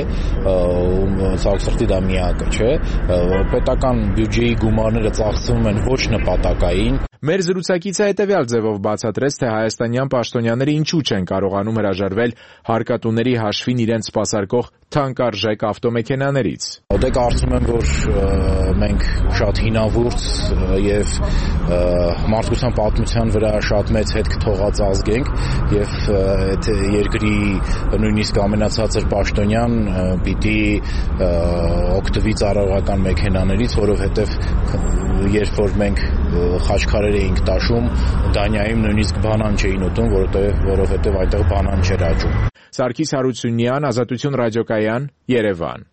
ցավոք դա միակը չէ, պետական բյուջեի գումարները ծախսվում են ոչ նպատակային։ Մեր զրուցակիցը հետևյալ ձևով բացատրեց, թե հայաստանյան պաշտոնյաները ինչու չեն կարողանում հրաժարվել հարկատուների հաշվին իրենց սպասարկող թանկարժեք ավտոմեքենաներից։ Դե կարծում եմ, որ մենք շատ հինավուրց եւ մարդկության պատմության վրա շատ մեծ հետք թողած ազգ ենք եւ այդ երկրի նույնիսկ ամենացածր պաշտոնյան պիտի օգտվի ծառայողական մեքենաներից, որովհետեւ երբ որ մենք խաչքարեր էինք տաշում, Դանիայում նույնիսկ բանան չէին ուտում, որովհետեւ այնտեղ բանան չէր աճում։ Սարգիս Հարությունյան, Ազատություն ռադիոկայան, Երևան։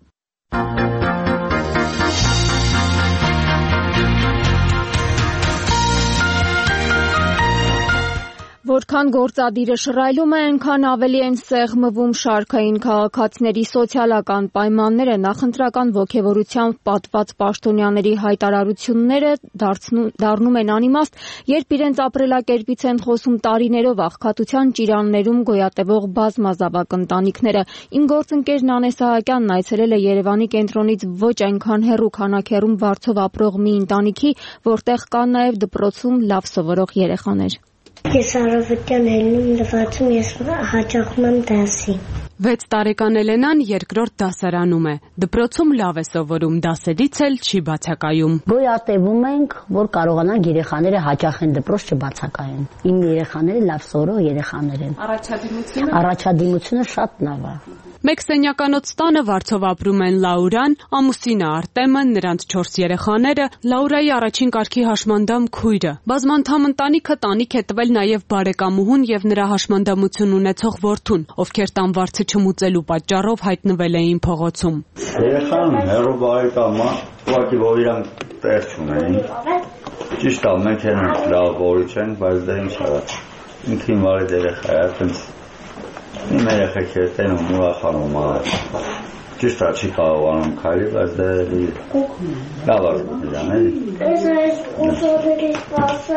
Որքան գործադիրը շռայլում է, այնքան ավելի են սեղմվում շարքային քաղաքացիների սոցիալական պայմանները, նախընտրական ոգևորությամբ պատված պաշտոնյաների հայտարարությունները դառնում են անիմաստ, երբ իրենց ապրելակերպից են խոսում տարիներով աղքատության ճիրաններում գոյատևող բազմազավակ ընտանիքները։ Իմ գործընկեր Նանե Սահակյանն այցելել է Երևանի կենտրոնից ոչ այնքան հեռու քանակերում Վարձով ապրող մի ընտանիքի, որտեղ կան նաև դպրոցում լավ սովորող երեխաներ։ Ես առավոտյան ելնում լվացում, ես հաճախում եմ դասի։ 6 տարեկան Էլենան երկրորդ դասարանում է։ Դպրոցում լավ է սովորում, դասերից էլ չի բացակայում։ Գոյատևում ենք, որ կարողանանք երեխաները հաճախեն դպրոց չբացակայեն։ Իմ երեխաները լավ սովորող երեխաներ են։ Առաջադիմությունը շատ լավ է։ Մեկ սենյականոց տանը Վարձով ապրում են Լաուրան, ամուսինը Արտեմը, նրանց 4 երեխաները, Լաուրայի առաջին կարգի հաշմանդամ քույրը։ Բազմանդամ ընտանիքը տանիք է տվել նաև բարեկամուհուն եւ նրա հաշմանդամություն ունեցող որդուն, ովքեր տան վարձը չմուծելու պատճառով հայտնվել էին փողոցում։ Երեխան հերո բարեկամը, ուղղակի որ իրանք տեղ չունեին։ Ճիշտ է, մենք ենք լավ որիչ են, բայց դա ինչ արա։ Ինքին վարի երեխա է, այդպես իմ երեխեքերը տենում ուրախանում է։ Ճիշտ է, չի կարողանում քայլի, բայց դա լավ ազգում իրան էլի։ Ես ուսորներից պասա։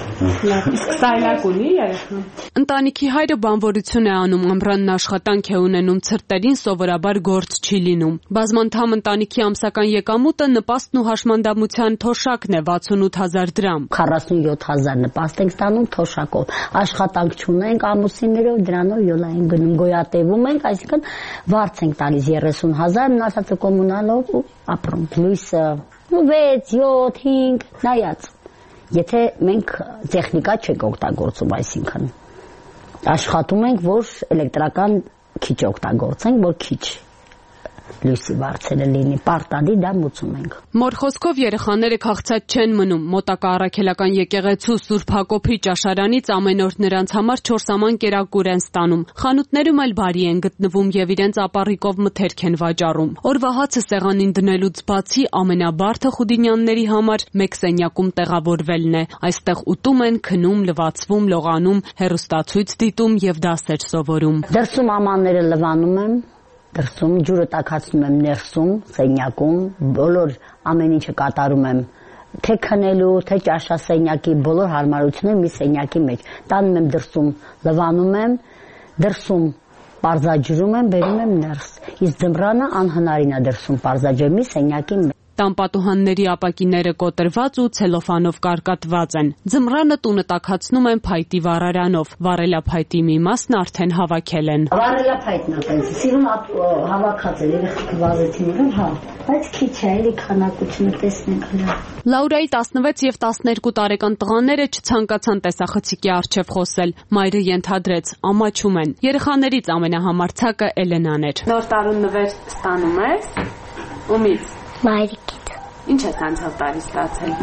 Սայլակ ունի երեխան։ Ընտանիքի հայրը բանվորություն է անում, ամռանն աշխատանք է ունենում, ցրտերին սովորաբար գործ չի լինում։ Բազմանդամ ընտանիքի ամսական եկամուտը նպաստն ու հաշմանդամության թոշակն է 68000 դրամ։ 47000 նպաստ ենք ստանում թոշակով։ Աշխատանք չունենք ամուսիններով, դրանով յոլա ենք գնում, գոյատևում ենք, այսինքն վարձ ենք տալիս 30000, մնացածը կոմունալով ու ապրում։ Լույսը 6, 7, 5 նայած։ Եթե մենք տեխնիկա չենք օգտագործում, այսինքն աշխատում ենք, որ էլեկտրական քիչ օգտագործենք, որ քիչ լույսի բարձերը լինի, պարտադիր դա մուծում ենք։ Մոր խոսքով երեխաները քաղցած չեն մնում։ Մոտակա առաքելական եկեղեցու Սուրբ Հակոբի ճաշարանից ամեն օր նրանց համար 4 աման կերակուր են ստանում։ Խանութներում էլ բարի են գտնվում եւ իրենց ապառիկով մթերք են վաճառում։ Օրվա հացը սեղանին դնելուց բացի ամենաբարդը խուդինյանների համար մեկ սենյակում տեղավորվելն է։ Այստեղ ուտում են, քնում, լվացվում, լողանում, հեռուստացույց դիտում եւ դասեր սովորում։ Դրսում ամանները լվանում եմ, դրսում ջուրը տաքացնում եմ ներսում, սենյակում, բոլոր ամեն ինչը կատարում եմ, թե քնելու, թե ճաշասենյակի բոլոր հարմարությունները մի սենյակի մեջ։ Տանում եմ դրսում, լվանում եմ, դրսում պարզաջրում եմ, բերում եմ ներս։ Իսկ ձմռանը անհնարին է դրսում պարզաջրել մի սենյակի մեջ։ Տան պատուհանների ապակիները կոտրված ու ցելոֆանով կարկատված են։ Ձմռանը տունը տաքացնում են փայտի վառարանով։ Վառելափայտի մի մասն արդեն հավաքել են։ Վառելափայտն է տենց, սիրուն հավաքած է, երեխեք վազեցին, հա, բայց քիչ է, էլի քանակությունը տեսնենք հələ։ Լաուրայի 16 եւ 12 տարեկան տղաները չցանկացան տեսախցիկի առջև խոսել։ Մայրը ենթադրեց, ամաչում են։ Երեխաներից ամենահամարցակը Էլենան էր։ Նոր տարուն նվեր ստանում ես։ Ումից։ Մայրիկից։ Ինչ ես անցյալ տարի ստացել։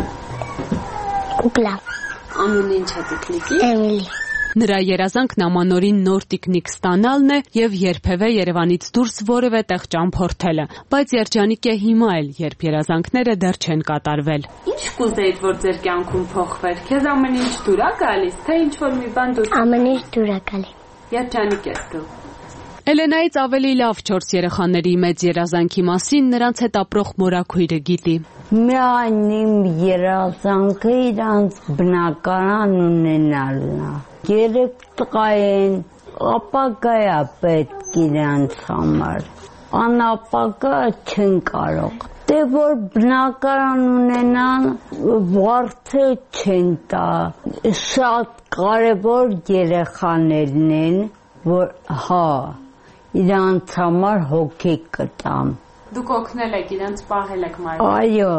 Կուկլա։ Անունը ինչ է տիկնիկի։ Էմիլի։ Նրա երազանքն ամանորին նոր տիկնիկ ստանալն է եւ երբևէ Երևանից դուրս որևէ տեղ ճամփորդելը, բայց երջանիկ է հիմա էլ, երբ երազանքները դեռ չեն կատարվել։ Ինչ կուզեիր, որ ձեր կյանքում փոխվեր։ Քեզ ամեն ինչ դուր է գալիս, թե ինչ որ մի բան դուր։ Ամեն ինչ դուր է գալիս։ Երջանիկ ես դու։ Էլենայից ավելի լավ 4 երեխաների մեծ երազանքի մասին նրանց հետ ապրող մորաքույրը գիտի։ Միայն իմ երազանքը իրանց բնակարան ունենալն է։ 3 տղա են, ապագա է պետք իրանց համար։ Անապագա չեն կարող։ Դե որ բնակարան ունենան, վարձը չեն տա։ Շատ կարևոր երեխաներն են, որ հա իրանց համար հոգի կտամ։ Դուք օգնել եք, իրանց պահել եք մայրը։ Այո,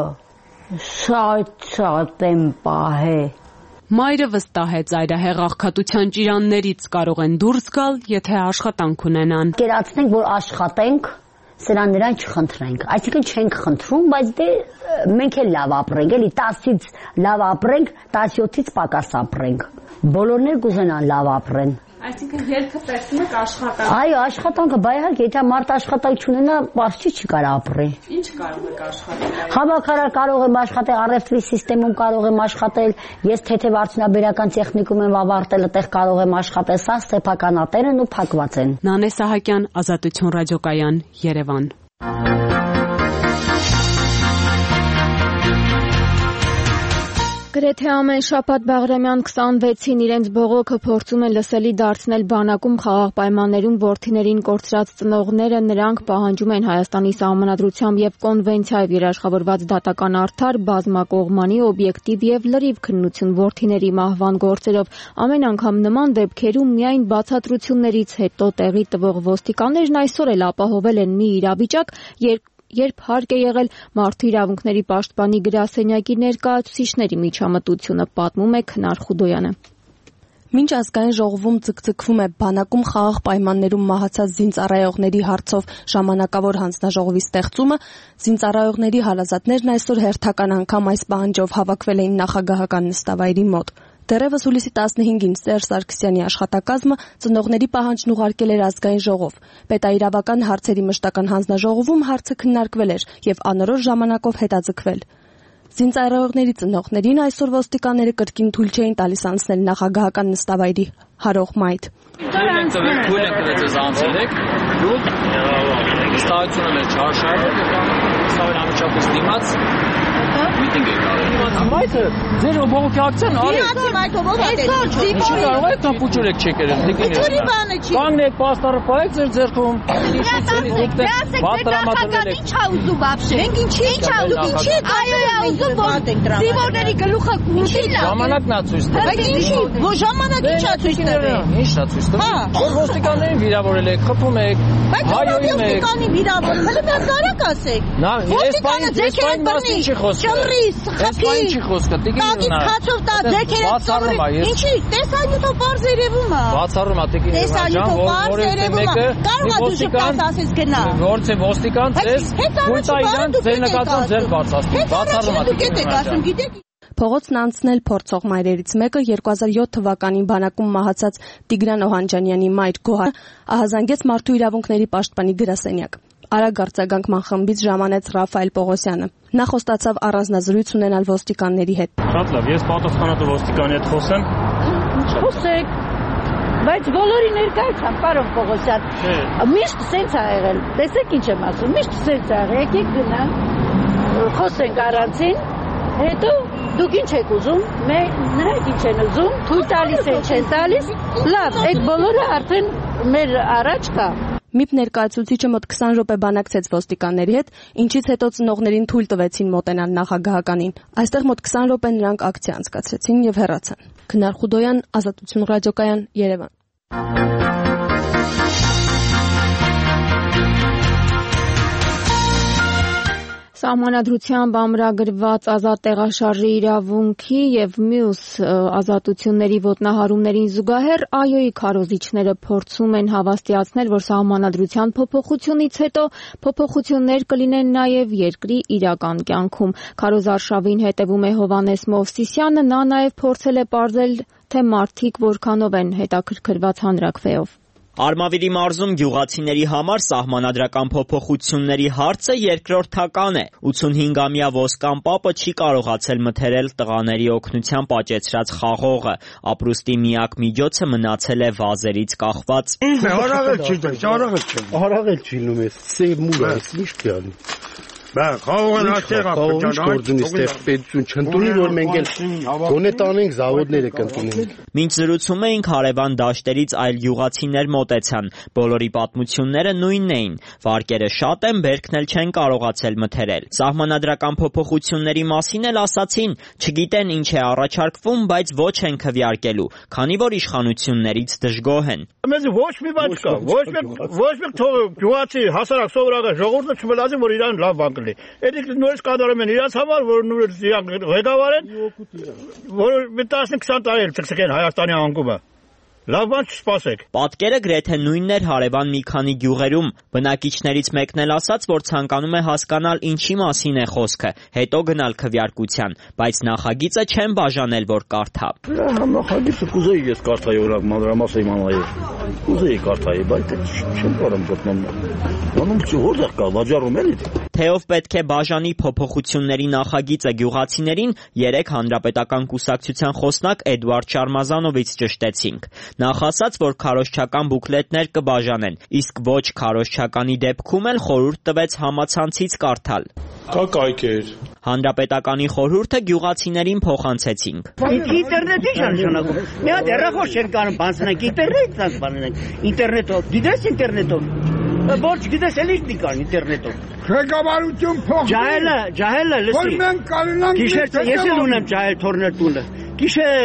շատ եմ պահել։ Մայրը վստահ է ծայրահեղ աղքատության ճիրաններից կարող են դուրս գալ, եթե աշխատանք ունենան։ Կերացնենք, որ աշխատենք, սրան նրան չխնդրենք։ Այսինքն չենք խնդրում, բայց դե մենք էլ լավ ապրենք, էլի 10-ից լավ ապրենք, 17-ից պակաս ապրենք։ Բոլորն էլ կուզենան լավ ապրեն։ Այսինքն ելքը տեսնում եք աշխատանք։ Այո, աշխատանքը, բայ իհարկե, եթե մարդ աշխատանք չունենա, պարզ չի կարող ապրել։ Ինչ կարող եք աշխատել։ Հավաքարար կարող եմ աշխատել, առևտրի համակարգում կարող եմ աշխատել, ես թեթև արդյունաբերական տեխնիկում եմ ավարտել, այդտեղ կարող եմ աշխատել, սա սեփականատեր են ու փակված են։ Նանե Սահակյան, Ազատություն ռադիոկայան, Երևան։ Գրեթե ամեն շաբաթ Բաղրամյան 26-ին իրենց բողոքը փորձում են լսելի դարձնել բանակում խաղաղ պայմաններում որդիներին կորցրած ծնողները, նրանք պահանջում են Հայաստանի Սահմանադրությամբ եւ կոնվենցիայով երաշխավորված դատական արդար, բազմակողմանի, օբյեկտիվ եւ լրիվ քննություն որդիների մահվան գործերով։ Ամեն անգամ նման դեպքերում միայն բացատրություններից հետո տեղի տվող ոստիկաններն այսօր էլ ապահովել են մի իրավիճակ, երբ հարկ է եղել մարդու իրավունքների պաշտպանի գրասենյակի ներկայացուցիչների միջամտությունը, պատմում է Քնար Խուդոյանը։ Մինչ ազգային ժողովում ձգձգվում է բանակում խաղաղ պայմաններում մահացած զինծառայողների հարցով ժամանակավոր հանձնաժողովի ստեղծումը, զինծառայողների հարազատներն այսօր հերթական անգամ այս պահանջով հավաքվել էին նախագահական նստավայրի մոտ։ Դեռևս հուլիսի 15-ին Սերժ Սարգսյանի աշխատակազմը ծնողների պահանջն ուղարկել էր ազգային ժողով։ Պետաիրավական հարցերի մշտական հանձնաժողովում հարցը քննարկվել էր եւ անորոշ ժամանակով հետաձգվել։ Զինծառայողների ծնողներին այսօր ոստիկանները կրկին թույլ չէին տալիս անցնել նախագահական նստավայրի հարող մայթ։ Թույլ են տվեց անցնեք, դուք ստացությունը մեր չարշարը, ստավեն ամիջապես դիմաց, միտինգ եք արել։ Մայթը, ձեր բողոքի ակցիան արել։ Իրացի մայթով ով ատել։ Ինչի կարող եք կամ փուճուր եք չեք երել։ Փուճուրի բանը չի։ Կանգնեք, պաստառը պայեք ձեր ձեռքում։ Բատրամադրել եք։ Ինչ ա ուզում բաբշե։ Մենք ինչի ա ուզում, ինչի եք ուզում, որ զինվորների գլուխը կուշին է։ Ժամանակն ա ցույց տվել։ Բայց ինչի, որ ժամանակ ինչ ա ցույց տվել։ Ինչ ա ցույց տվել։ Որ ոստիկաններին վիրավորել եք, խփում եք, հայոյում եք։ Ոստիկանի վիրավորել, հələ դա կարակ ասեք։ Նա ոստիկանը ձեքեր բռնի, ճմրի, սխափի, տակից քացով տա ձեքեր ինչի, տեսանյութով պարզ երևում է։ Բացառում է տիկին տեսանյութով պարզ երևում է։ Կարող է դու շփկած ասես գնա։ Որց է ոստիկան ձեզ, քույտա իրան ձեր նկատում ձեր բացասնի, բացառում է տիկին։ Փողոցն անցնել փորձող մայրերից մեկը 2007 թվականին բանակում մահացած Տիգրան Օհանջանյանի մայր Գոհար ահազանգեց մարդու իրավունքների պաշտպանի գրասենյակ։ Արագ արձագանքման խմբից ժամանեց Ռաֆայել Պողոսյանը։ Նա խոստացավ առանձնազրույց ունենալ ոստիկանների հետ։ Շատ լավ, ես պատասխանատու ոստիկանի հետ խոսեմ։ Խոսեք, բայց բոլորի ներկայությամբ, պարոն Պողոսյան, միշտ սենց ա եղել։ Տեսեք ինչ եմ ասում, միշտ սենց ա եղել։ Եկեք գնանք, խոսենք առանցին, հետո դուք ինչ եք ուզում, նրանք ինչ են ուզում, թույլ տալիս են, չեն տալիս, լավ, այդ բոլորը արդեն մեր առաջ կա։ ՄԻՊ ներկայացուցիչը մոտ 20 րոպե բանակցեց ոստիկանների հետ, ինչից հետո ծնողներին թույլ տվեցին մոտենալ նախագահականին։ Այստեղ մոտ 20 րոպե նրանք ակցիա անցկացրեցին եւ հեռացան։ Քնար Խուդոյան, Ազատություն ռադիոկայան, Երևան։ Սահմանադրությամբ ամրագրված ազատ տեղաշարժի իրավունքի եւ մյուս ազատությունների ոտնահարումներին զուգահեռ ԱՅՈ-ի քարոզիչները փորձում են հավաստիացնել, որ սահմանադրության փոփոխությունից հետո փոփոխություններ կլինեն նաեւ երկրի իրական կյանքում։ Քարոզարշավին հետևում է Հովանես Մովսիսյանը, նա նաեւ փորձել է պարզել, թե մարդիկ որքանով են հետաքրքրված հանրաքվեով։ Արմավիրի մարզում գյուղացիների համար սահմանադրական փոփոխությունների հարցը երկրորդական է։ 85-ամյա Ոսկան պապը չի կարողացել մթերել տղաների օգնությամբ աճեցրած խաղողը։ Ապրուստի միակ միջոցը մնացել է վազերից կախված։ Արաղել չի լում ես, սև մուր է, ինչ կյալի։ Բա, խաղողն այստեղ պետություն չընդունի, որ մենք էլ գոնե տանենք զավոդները կընդունենք։ Մինչ զրուցում էինք հարևան դաշտերից այլ գյուղացիներ մոտեցան։ Բոլորի պատմությունները նույնն էին։ Վարկերը շատ են, բերքն էլ չեն կարողացել մթերել։ Սահմանադրական փոփոխությունների մասին էլ ասացին, չգիտեն ինչ է առաջարկվում, բայց ոչ են քվեարկելու, քանի որ իշխանություններից դժգոհ են։ Մեզ ոչ մի բան չկա, ոչ մի գյուղացի հասարակ սովորական ժողովուրդը չմտածի, որ իրան լավ բան կլինի։ Էդիկ նույնիսկ կատարում են իրաց համար, որ նույնիսկ իրանք ղեկավար են, որ 10-20 տարի էլ ցկցկեն Հայաստանի անկումը։ Լավ բան չսպասեք։ Պատկերը գրեթե նույնն էր հարևան մի քանի գյուղերում։ Բնակիչներից մեկն էլ ասաց, որ ցանկանում է հասկանալ ինչի մասին է խոսքը, հետո գնալ քվեարկության, բայց նախագիծը չեն բաժանել, որ կարդա։ Նախագիծը կուզեի ես կարդայի, օրինակ մանրամասը իմանայի։ Կուզեի կարդայի, բայց չեմ կարող գտնել։ Անում որտեղ կա, վաճառում են դա։ Թե ով պետք է բաժանի փոփոխությունների նախագիծը գյուղացիներին, 3 հանրապետական կուսակցության խոսնակ Էդուարդ Շարմազանովից ճշտեցինք։ Նախ ասաց, որ քարոզչական բուկլետներ կբաժանեն, իսկ ոչ քարոզչականի դեպքում էլ խորհուրդ տվեց համացանցից կարդալ։ Կա կայքեր։ Հանրապետականի խորհուրդը գյուղացիներին փոխանցեցինք։ Ինտերնետի նշանակում։ Մի հատ հեռախոս չեն կարող բանցնենք ինտերնետից բանանենք։ Ինտերնետով, գիտես ինտերնետով։ Ոչ գիտես էլի դիկան ինտերնետով։ Ղեկավարություն փոխ։ Ջահելը լսի։ Որ մենք կարողանանք գիշեր ես էլ ունեմ ջահել թորներտունը։ Գիշեր,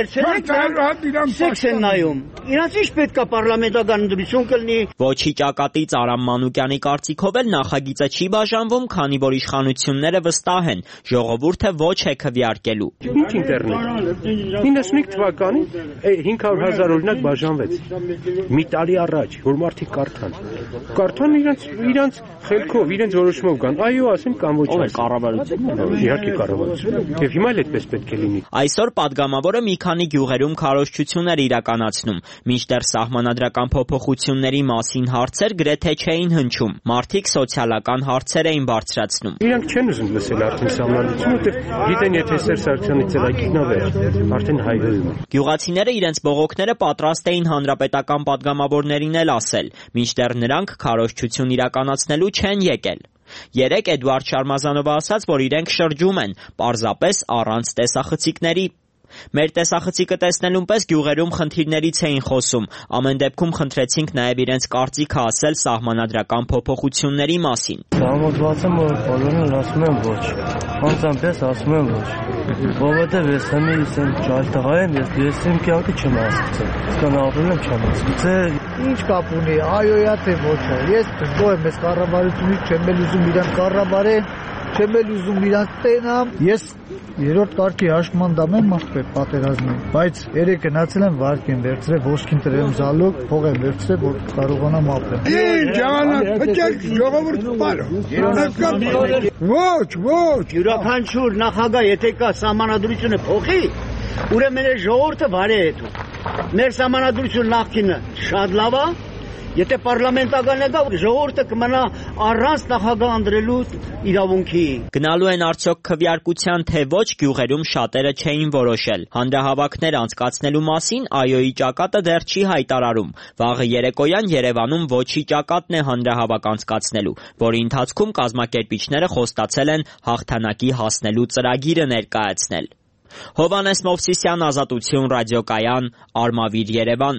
սեքսեն նայում։ Իրանց ինչ պետք է պարլամենտական ընդդիմություն կլինի։ Ոչի ճակատից Արամ Մանուկյանի կարծիքով էլ նախագիծը չի բաժանվում, քանի որ իշխանությունները վստահ են, ժողովուրդը ոչ է քվեարկելու։ Ինչ ինտերնետ։ 95 թվականին 500,000 օրինակ բաժանվեց։ Մի տարի առաջ, որ մարդիկ կարդան իրանց խելքով, իրենց որոշումով կան։ Այո, ասեմ կամ ոչ։ Կառավարությունը։ Իհարկե կառավարությունը։ Եվ հիմա էլ այդպես պետք է լինի։ Այսօր պատգամավորը մի քանի գյուղերում քարոզչություն էր իրականացնում, մինչդեռ սահմանադրական փոփոխությունների մասին հարցեր գրեթե չէին հնչում։ Մարդիկ սոցիալական հարցեր էին բարձրացնում։ Իրանք չեն ուզում լսել արդեն սահմանադրությունը, որտեղ գիտեն, եթե Սերժ Սարգսյանի ծրագիրն ավեր, արդեն հայրում են։ Գյուղացիները իրենց բողոքները պատրաստ էին հանրապետական պատգամավորներին էլ ասել, մինչդեռ նրանք քարոզչություն իրականացնելու չեն եկել։ 3 Էդուարդ Շարմազանովը ասաց, որ իրենք շրջում են, պարզապես առանց տեսախցիկների։ Մեր տեսախցիկը տեսնելուն պես գյուղերում խնդիրներից էին խոսում, ամեն դեպքում խնդրեցինք նաև իրենց կարծիքը ասել սահմանադրական փոփոխությունների մասին։ Համոզված եմ, որ բոլորն ասում են ոչ, անձամբ ասում եմ ոչ, որովհետև ես հմից եմ ջահել տղա եմ, ես իմ կյանքը չեմ հասկացել, իսկան ապրել եմ չեմ հասկացել։ Ինչ կապ ունի, այոյա թե ոչ է, ես դժգոհ եմ, ես կառավարությունից չեմ էլ ուզում իրան կառավարել, չեմ էլ ուզում իրանք տենամ։ Ես երրորդ կարգի հաշմանդամ եմ մարտեր պատերազմին, բայց երեք գնացել եմ վարկ եմ վերցրել, ոսկին տրեմ զալոկ, փող եմ վերցրել, որ կարողանամ ապրել։ Ջանակ, փճակ ժողովուրդ բարո։ Ոչ, յուրաքանչյուր նախագահ եթե կա սահմանադրությունը փոխի, ուրեմն է ժողովուրդը վարի է հետո։ Մեր սահմանադրությունը նախկինը շատ լավ է, եթե պարլամենտականն է, ժողովուրդը կմնա առանց նախագահ ընտրելու իրավունքի։ Գնալու են արդյոք քվեարկության, թե ոչ, գյուղերում շատերը չէին որոշել։ Հանրահավաքներ անցկացնելու մասին ԱՅՈ-ի ճակատը դեռ չի հայտարարում։ Վաղը երեկոյան Երևանում ոչի ճակատն է հանրահավաք անցկացնելու, որի ընթացքում կազմակերպիչները խոստացել են հաղթանակի հասնելու ծրագիրը ներկայացնել։ Հովհաննես Մովսիսյան, Ազատություն ռադիոկայան, Արմավիր, Երևան։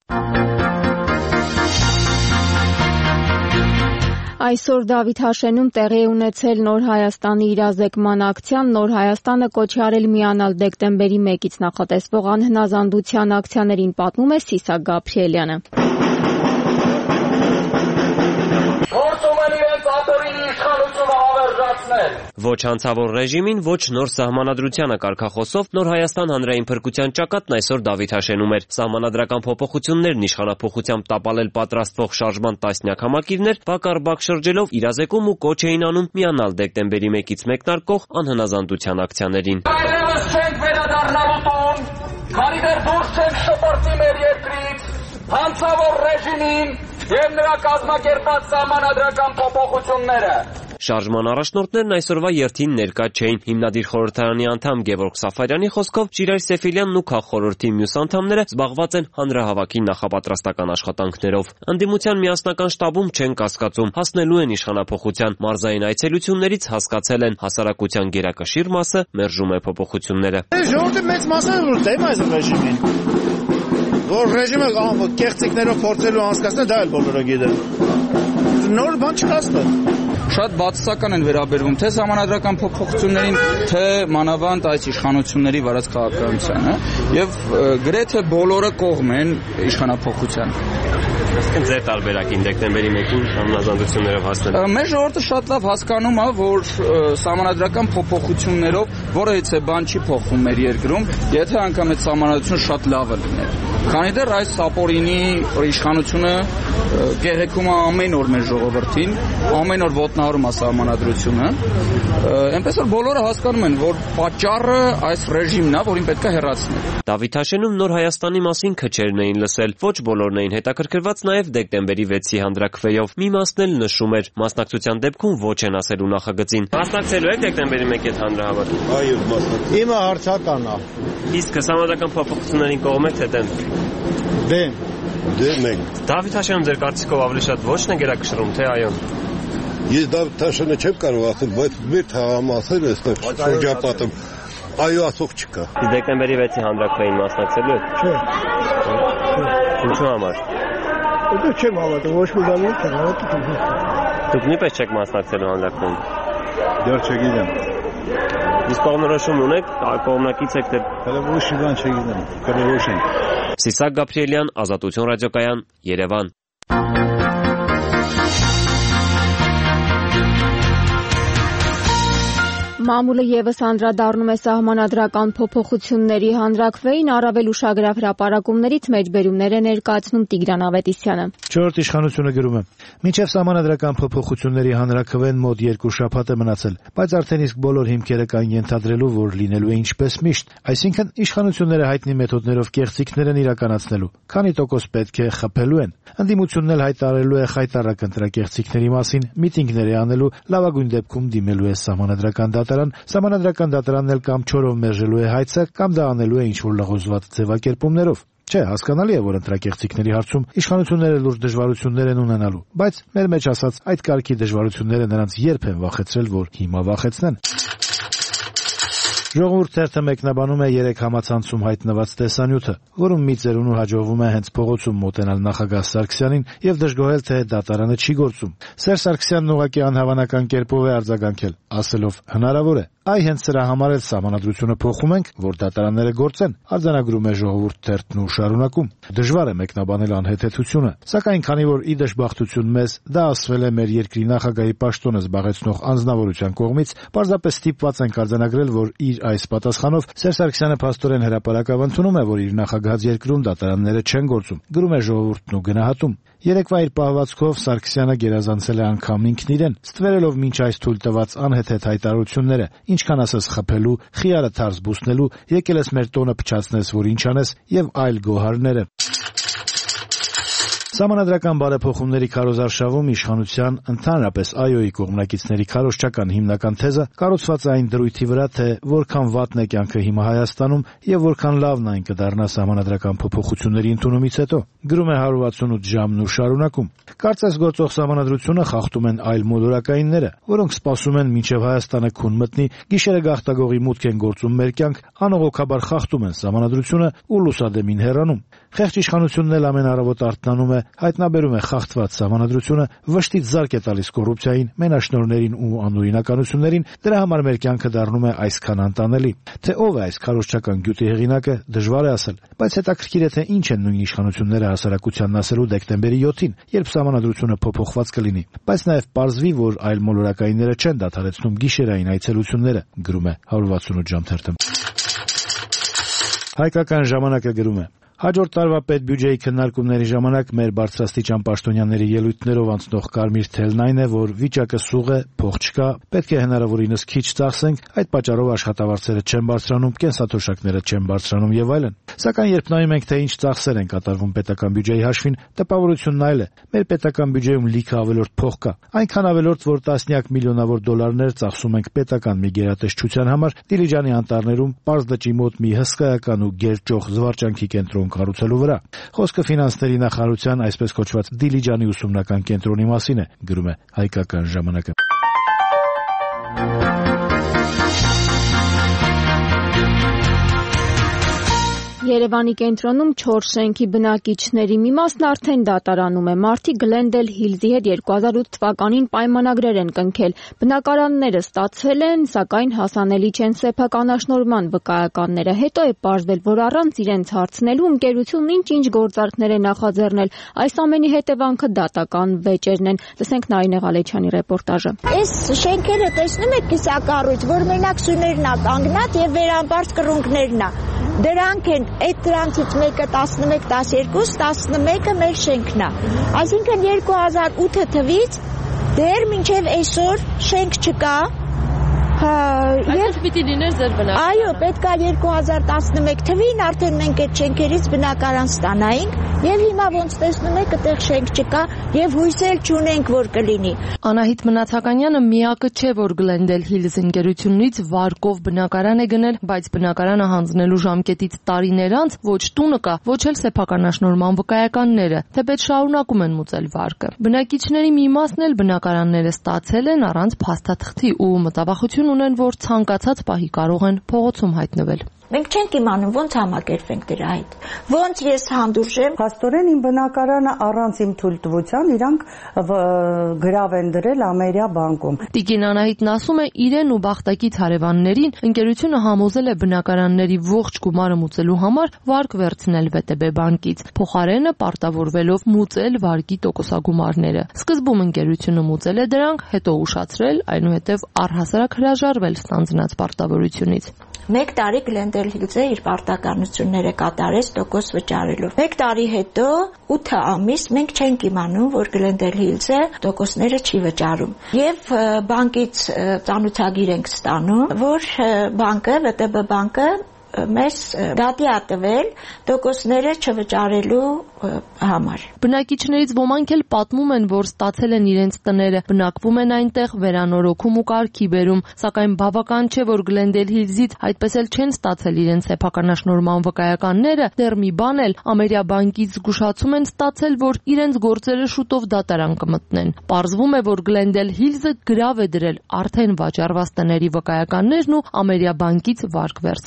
Այսօր Դավիթաշենում տեղի է ունեցել Նոր Հայաստանի իրազեկման ակցիան, Նոր Հայաստանը կոչ է արել միանալ դեկտեմբերի 1-ից նախատեսվող անհնազանդության ակցիաներին, պատմում է Սիսակ Գաբրիելյանը։ Գործում են իրենց ապօրինի իշխանությունը հավերժացնել։ Ոչ հանցավոր ռեժիմին, ոչ նոր սահմանադրությանը կարգախոսով Նոր Հայաստան հանրային փրկության ճակատն այսօր Դավիթաշենում էր։ Սահմանադրական փոփոխություններն իշխանափոխությամբ տապալել պատրաստվող շարժման տասնյակ համակիրներ բակարբակ շրջելով իրազեկում ու կոչ էին անում միանալ դեկտեմբերի 1-ից մեկնարկող անհնազանդության ակցիաներին։ Այլևս չենք վերադառնալու տուն, քանի դեռ դուրս չենք շպրտի մեր երկրից, հանցավոր ռեժիմին եւ նրա կազմակերպած սահմանադրական փոփոխությունները։ Շարժման առաջնորդներն այսօրվա երթին ներկա չէին։ Հիմնադիր խորհրդարանի անդամ Գևորգ Սաֆարյանի խոսքով Ժիրայր Սեֆիլյանն ու քաղխորհրդի մյուս անդամները զբաղված են հանրահավաքի նախապատրաստական աշխատանքներով։ Ընդդիմության միասնական շտաբում չեն կասկածում, հասնելու են իշխանափոխության։ Մարզային այցելություններից հասկացել են, հասարակության գերակշիռ մասը մերժում է փոփոխությունները։ Ժողովրդի մեծ մասը դեմ այս ռեժիմին։ Որ ռեժիմը կեղծիքներով փորձելու անցկացնել, դա էլ բոլորը գիտեն։ Նոր բան չկա ստեղ։ Շատ բացասական են վերաբերվում թե սահմանադրական փոփոխություններին, թե մանավանդ այս իշխանությունների վարած քաղաքականությանը, եւ գրեթե բոլորը կողմ են իշխանափոխության։ Ձեր տարբերակին դեկտեմբերի 1-ին անհնազանդություններով հասնելու։ Մեր ժողովուրդը շատ լավ հասկանում է, որ սահմանադրական փոփոխություններով որևիցե բան չի փոխվում մեր երկրում, եթե անգամ այդ սահմանադրությունը շատ լավը լիներ։ Քանի դեռ այս ապօրինի իշխանությունը կեղեքում է ամեն օր մեր ժողովրդին, ամեն օր ոտնահարում է սահմանադրությունը, այնպես որ բոլորը հասկանում են, որ պատճառը այս ռեժիմն է, որին պետք է հեռացնել։ Դավիթաշենում Նոր Հայաստանի մասին քչերն էին լսել, ոչ բոլորն էին հետաքրքրված նաև դեկտեմբերի 6-ի հանրաքվեով։ Մի մասն էլ նշում էր, մասնակցության դեպքում ոչ են ասելու նախագծին։ Մասնակցելու եք դեկտեմբերի 1-ի հանրահավաքին։ Այո, մասնակցել։ Իմը հարցական է։ Իսկ սահմանադրական փոփոխություններին կողմ եք թե դեմ։ Դեմ ենք։ Դավիթաշենում ձեր կարծիքով ավելի շատ ոչն է գերակշռում, թե այո։ Ես Դավիթաշենը չեմ կարող ասել, բայց մեր թաղամասերը այստեղ շրջապատում այո ասող չկա։ Դեկտեմբերի 6-ի հանրաքվեին մասնակցելու եք։ Չէ։ Ինչու համար։ Դա չեմ հավատում, ոչ մի բան չեմ հավատում։ Դուք նույնպես չեք մասնակցելու հանրաքվեին։ Դեռ չգիտեմ։ Իսկ կողմնորոշում ունեք, կողմնակից եք դե։ Հələ ոչ մի բան չգիտեմ, կներոշենք։ Սիսակ Գաբրիելյան, Ազատություն ռադիոկայան, Երևան։ Մամուլը եւս անդրադառնում է սահմանադրական փոփոխությունների հանրաքվեին, առավել ուշագրավ հրապարակումներից մեջբերումներ է ներկայացնում Տիգրան Ավետիսյանը։ 4-րդ իշխանությունը գրում է. «Մինչև սահմանադրական փոփոխությունների հանրաքվեն մոտ 2 շաբաթ է մնացել, բայց արդեն իսկ բոլոր հիմքերը կան ենթադրելու, որ լինելու է ինչպես միշտ, այսինքն իշխանությունները հայտնի մեթոդներով կեղծիքներ են իրականացնելու, քանի տոկոս պետք է խփելու են, ընդդիմությունն էլ հայտարարելու է խայտառակ ընտրակեղծիքների մասին, միտինգներ է անելու, լավագույն դեպքում դիմելու է սահմանադրական դատարան, սահմանադրական դատարանն էլ կամ չորով մերժելու է հայցը, կամ դա անելու է ինչ-որ լղոզված ձևակերպումներով։ Չէ, հասկանալի է, որ ընտրակեղծիքների հարցում իշխանությունները լուրջ դժվարություններ են ունենալու, բայց մեր մեջ ասած այդ կարգի դժվարությունները նրանց երբ են վախեցրել, որ հիմա վախեցնեն»։ Ժողովուրդ թերթը մեկնաբանում է 3 համացանցում հայտնված տեսանյութը, որում մի ծերունու հաջողվում է հենց փողոցում մոտենալ նախագահ Սարգսյանին եւ դժգոհել, թե դատարանը չի գործում։ Սերժ Սարգսյանն ուղղակի անհավանական կերպով է արձագանքել, ասելով. «Հնարավոր է, Այ հենց սրա համար էլ սահմանադրությունը փոխում ենք, որ դատարանները գործեն, արձանագրում է Ժողովուրդ թերթն ու շարունակում։ Դժվար է մեկնաբանել անհեթեթությունը, սակայն քանի որ ի դժբախտություն մեզ դա ասվել է մեր երկրի նախագահի պաշտոնը զբաղեցնող անձնավորության կողմից, պարզապես ստիպված ենք արձանագրել, որ իր այս պատասխանով Սերժ Սարգսյանը փաստորեն հրապարակավ ընդունում է, որ իր նախագահած երկրում դատարանները չեն գործում, գրում է Ժողովուրդն ու գնահատում։ Երեկվա իր պահվածքով Սարգսյանը գերազանցել է անգամ ինքն իրեն, ստվերելով մինչ այս թույլ տված անհեթեթ հայտարարությունները, ինչքան ասես խփելու, խիարը թարս բուսնելու, եկել ես մեր տոնը փչացնես, որ ինչ անես, եւ այլ գոհարները։ Սահմանադրական բարեփոխումների քարոզարշավում իշխանության, ընդհանրապես ԱՅՈ-ի կողմնակիցների քարոզչական հիմնական թեզը կառուցված է այն դրույթի վրա, թե որքան վատն է կյանքը հիմա Հայաստանում եւ որքան լավն այն կդառնա սահմանադրական փոփոխությունների ընդունումից հետո, գրում է 168 ժամն ու շարունակում։ Կարծես գործող սահմանադրությունը խախտում են այլ մոլորակայինները, որոնք սպասում են մինչև Հայաստանը քուն մտնի, գիշերը գաղտագողի մուտք են գործում մեր կյանք, անողոքաբար խախտում են սահմանադրությունը ու լուսադեմին հեռանում։ Խեղճ իշխանությունն էլ ամեն առավոտ արթնանում է, հայտնաբերում է խախտված սահմանադրությունը, վշտից զարկ է տալիս կոռուպցիային, մենաշնորհներին ու անօրինակություններին, դրա համար մեր կյանքը դառնում է այսքան անտանելի։ Թե ով է այս քարոզչական գյուտի հեղինակը, դժվար է ասել, բայց հետաքրքիր է, թե ինչ են նույն իշխանությունները հասարակությանն ասելու դեկտեմբերի 7-ին, երբ սահմանադրությունը փոփոխված կլինի։ Բայց նաև պարզվի, որ այլ մոլորակայինները չեն դադարեցնում գիշերային այցելությունները, գրում է 168 ժամ թերթը։ Հայկական ժամանակը գրում է. Հաջորդ տարվա պետբյուջեի քննարկումների ժամանակ մեր բարձրաստիճան պաշտոնյաների ելույթներով անցնող կարմիր թելն այն է, որ վիճակը սուղ է, փող չկա, պետք է հնարավորինս քիչ ծախսենք, այդ պատճառով աշխատավարձերը չեն բարձրանում, կենսաթոշակները չեն բարձրանում եւ այլն։ Սակայն երբ նայում ենք, թե ինչ ծախսեր են կատարվում պետական բյուջեի հաշվին, տպավորությունն այլ է։ Մեր պետական բյուջեում լիքը ավելորդ փող կա, այնքան ավելորդ, որ տասնյակ միլիոնավոր դոլարներ ծախսում ենք պետական մի գերատեսչության համար, Դիլիջանի անտառներում պարզ լճի մոտ մի հսկայական ու գերճոխ զվարճանքի կենտրոն կառուցելու վրա։ Խոսքը ֆինանսների նախարարության այսպես կոչված Դիլիջանի ուսումնական կենտրոնի մասին է, գրում է Հայկական ժամանակը։ Երևանի կենտրոնում 4 շենքի բնակիչների մի մասն արդեն դատարանում է։ Մարդիկ Գլենդել Հիլզի հետ 2008 թվականին պայմանագրեր են կնքել։ Բնակարանները ստացվել են, սակայն հասանելի չեն սեփականաշնորհման վկայականները։ Հետո է պարզվել, որ առանց իրենց հարցնելու ընկերությունն ինչ-ինչ գործարքներ է նախաձեռնել։ Այս ամենի հետևանքը դատական վեճերն են։ Լսենք Նարինե Ղալեչյանի ռեպորտաժը։ Այս շենքերը տեսնում եք կիսակառույց, որ մենակ սյուներն է կանգնած եւ վերամբարձ կռունկներն է։ Դրանք են, այդ դրանցից մեկը 11, 12, 11-ը մեր շենքն է։ Այսինքն 2008 թվից դեռ մինչև այսօր շենք չկա։ Այսօր պիտի լիներ ձեր բնակարանը։ Այո, պետք է 2011 թվին արդեն մենք այդ շենքերից բնակարան ստանայինք, եւ հիմա ոնց տեսնում եք, այդտեղ շենք չկա եւ հույսել չունենք, որ կլինի։ Անահիտ Մնացականյանը միակը չէ, որ Glendale Hills ընկերությունից վարկով բնակարան է գնել, բայց բնակարանը հանձնելու ժամկետից տարիներ անց ոչ տունը կա, ոչ էլ սեփականաշնորհման վկայականները, թեպետ շարունակում են մուծել վարկը։ Բնակիչների մի մասն էլ բնակարանները ստացել են առանց փաստաթղթի ու մտավախություն ունեն, որ ցանկացած պահի կարող են փողոցում հայտնվել։ Մենք չենք իմանում ոնց համակերպենք դրա հետ։ Ոնց ես հանդուրժեմ։ Փաստորեն իմ բնակարանը առանց իմ թույլտվության իրանք գրավ են դրել Ամերիա բանկում։ Տիկին Անահիտն ասում է, իրեն ու բախտակից հարևաններին ընկերությունը համոզել է բնակարանների ողջ գումարը մուծելու համար վարկ վերցնել ՎՏԲ բանկից, փոխարենը պարտավորվելով մուծել վարկի տոկոսագումարները։ Սկզբում ընկերությունը մուծել է դրանք, հետո ուշացրել, այնուհետև առհասարակ հրաժարվել ստանձնած պարտավորությունից։ 1 տարի Glendale Hills-ը իր պարտականությունները կատարեց տոկոս վճարելով։ 1 տարի հետո 8 ամիս մենք չենք իմանում, որ Glendale Hills-ը տոկոսները չի վճարում։ Եվ բանկից ծանոթագիր ենք ստանում, որ բանկը, ՎՏԲ բանկը մեզ դատի է տվել տոկոսները չվճարելու համար։ Բնակիչներից ոմանք էլ պատմում են, որ ստացել են իրենց տները, բնակվում են այնտեղ, վերանորոգում ու կարգի բերում, սակայն բավական չէ, որ Glendale Hills-ից այդպես էլ չեն ստացել իրենց սեփականաշնորհման վկայականները, դեռ մի բան էլ Ամերիա բանկից զգուշացում են ստացել, որ իրենց գործերը շուտով դատարան կմտնեն։ Պարզվում է, որ Glendale Hills-ը գրավ է դրել արդեն վաճառված տների վկայականներն ու Ամերիա բանկից վարկ վերցրել։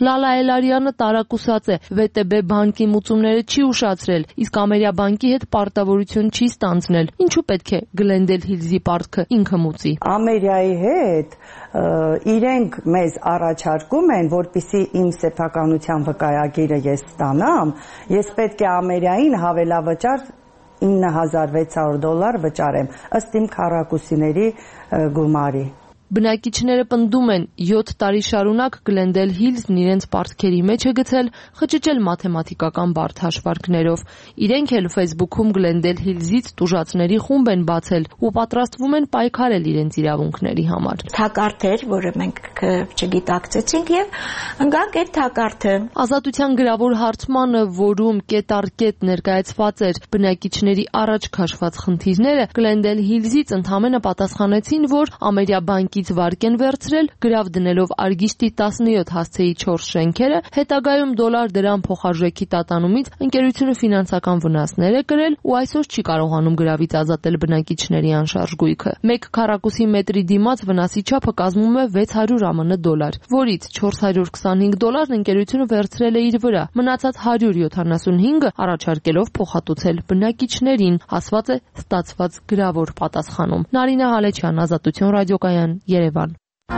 Լալա Էլարյանը տարակուսած է, ՎՏԲ բանկի մուծումները չի ուշացրել, իսկ Ամերիա բանկի հետ պարտավորություն չի ստանձնել։ Ինչու պետք է Glendale Hills-ի պարտքը ինքը մուծի։ Ամերիայի հետ իրենք մեզ առաջարկում են, որպեսզի իմ սեփականության վկայագիրը ես ստանամ, ես պետք է Ամերիային հավելավճար $9,600 վճարեմ, ըստ իմ քառակուսիների գումարի։ Բնակիչները պնդում են 7 տարի շարունակ Glendale Hills-ն իրենց պարտքերի մեջ է գցել խճճել մաթեմատիկական բարդ հաշվարկներով։ Իրենք էլ Facebook-ում Glendale Hills-ից տուժածների խումբ են բացել ու պատրաստվում են պայքարել իրենց իրավունքների համար։ Թակարդեր, որը մենք չգիտակցեցինք եւ ընկանք այդ թակարդը։ Ազատության գրավոր հարցմանը, որում կետ առ կետ ներկայացված էր բնակիչների առաջ քաշված խնդիրները, Glendale Hills-ից ընդհանրապես պատասխանեցին, որ Ամերիա բանկի վարկ են վերցրել, գրավ դնելով արգիշտի 17 հասցեի 4 շենքերը, հետագայում $1 դրամ փոխարժեքի տատանումից ընկերությունը ֆինանսական վնասներ է կրել ու այսօր չի կարողանում գրավից ազատել բնակիչների անշարժ գույքը։ 1 քառակուսի մետրի դիմաց վնասի չափը կազմում է $600 ԱՄՆ, որից $425 ընկերությունը վերցրել է իր վրա, մնացած 175-ը առաջարկելով փոխհատուցել բնակիչներին, ասված է ստացված գրավոր պատասխանում։ Նարինե Հալեչյան, Ազատություն ռադիոկայան, Երևան։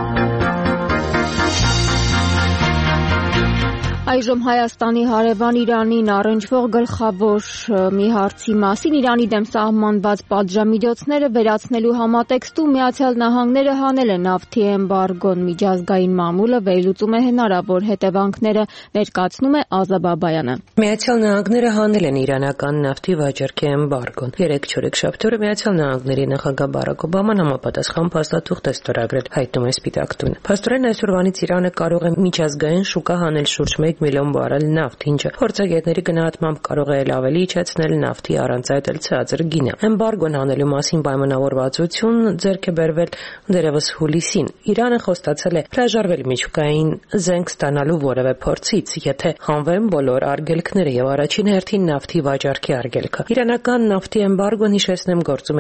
Այժմ Հայաստանի հարևան Իրանին առնչվող գլխավոր մի հարցի մասին Իրանի դեմ սահմանված պատժամիջոցները վերացնելու համատեքստում Միացյալ Նահանգները հանել է նավթի էմբարգոն միջազգային մամուլը վերլուծում է հնարավոր հետևանքները, վերկացնում է Ազա Բաբայանը։ Միացյալ Նահանգները հանել են իրանական նավթի վաճառքի էմբարգոն։ 3 չորեքշաբթի Միացյալ Նահանգների նախագահ Բարակ Օբաման համապատասխան փաստաթուղթ է ստորագրել, հայտնում է Սպիտակ տունը։ Փաստորեն այսօրվանից Իրանը կարող է միջազգային շուկա հանել շուրջ 1 միլիոն բարել նավթ, ինչը փորձագետների գնահատմամբ կարող է ավելի իջեցնել նավթի առանց այդ էլ ցածր գինը։ Էմբարգոն հանելու մասին պայմանավորվածություն ձեռք է բերվել դեռևս հուլիսին։ Իրանը խոստացել է հրաժարվել միջուկային զենք ստանալու որևէ փորձից, եթե հանվեն բոլոր արգելքները եւ առաջին հերթին նավթի վաճառքի արգելքը։ Իրանական նավթի էմբարգոն, հիշեցնեմ, գործում է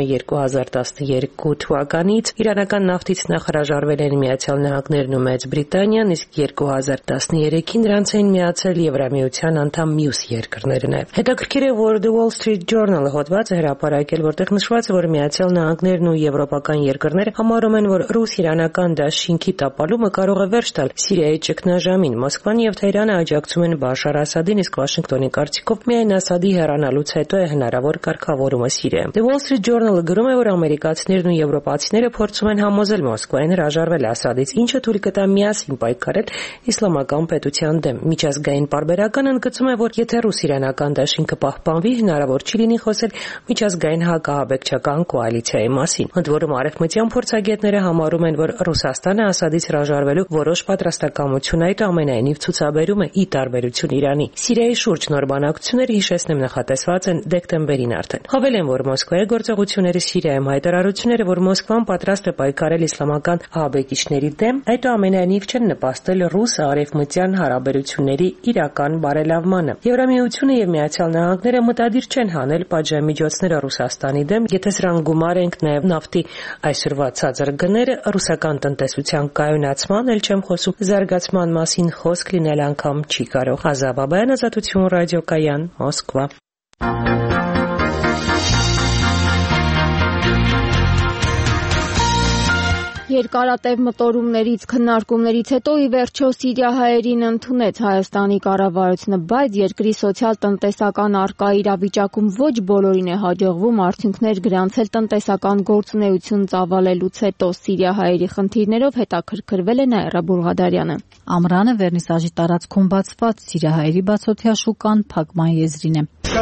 2012 թվականից։ Իրանական նավթից նախ հրաժարվել են Միացյալ Նահանգներն ու Մեծ Բրիտանիան, իսկ 2013-ին նրանց էին միացել Եվրամիության անդամ մյուս երկրները նաև։ Հետաքրքիր է, որ The Wall Street Journal-ը հոդված է հրապարակել, որտեղ նշված է, որ Միացյալ Նահանգներն ու եվրոպական երկրները համարում են, որ ռուս-իրանական դաշինքի տապալումը կարող է վերջ տալ Սիրիայի ճգնաժամին։ Մոսկվան եւ Թեհրանը աջակցում են Բաշար Ասադին, իսկ Վաշինգտոնի կարծիքով միայն Ասադի հեռանալուց հետո է հնարավոր կարգավորումը Սիրիայում։ The Wall Street Journal-ը գրում է, որ ամերիկացիներն ու եվրոպացիները փորձում են համոզել Մոսկվային հրաժարվել Ասադից, ինչը թույլ կտա միասին պայքարել իսլամական պետության դեմ։ Միջազգային պարբերականը ընդգծում է, որ եթե ռուս-իրանական դաշինքը պահպանվի, հնարավոր չի լինի խոսել միջազգային հակահաբեկչական կոալիցիայի մասին։ Ընդ որում արևմտյան փորձագետները համարում են, որ Ռուսաստանը Ասադից հրաժարվելու որոշ պատրաստակամություն այնուամենայնիվ ցուցաբերում է ի տարբերություն Իրանի։ Սիրիայի շուրջ նոր բանակցությունները, հիշեցնեմ, նախատեսված են դեկտեմբերին արդեն։ Հավելեն, որ Մոսկվայի գործողությունները Սիրիայում հայտարարությունները, որ Մոսկվան պատրաստ է պայքարել իսլամական ահաբեկիչների դեմ, այնուամենայնիվ չեն նպաստել ռուս-արևմտյան հարաբերությունների իրական բարելավմանը։ Եվրամիությունը եւ Միացյալ Նահանգները մտադիր չեն հանել պատժամիջոցները Ռուսաստանի դեմ, եթե սրան գումարենք նաեւ նավթի այսօրվա ցածր գները, ռուսական տնտեսության կայունացման, էլ չեմ խոսում զարգացման մասին խոսք լինել անգամ չի կարող։ Ազա Բաբայան, Ազատություն ռադիոկայան, Մոսկվա։ Երկարատև մտորումներից, քննարկումներից հետո ի վերջո սիրիահայերին ընդունեց Հայաստանի կառավարությունը, բայց երկրի սոցիալ-տնտեսական առկա իրավիճակում ոչ բոլորին է հաջողվում արդյունքներ գրանցել տնտեսական գործունեություն ծավալելուց հետո սիրիահայերի խնդիրներով հետաքրքրվել է Նաիրա Բուլղադարյանը։ Ամռանը Վերնիսաժի տարածքում բացված սիրիահայերի բացօթյա շուկան փակման եզրին է։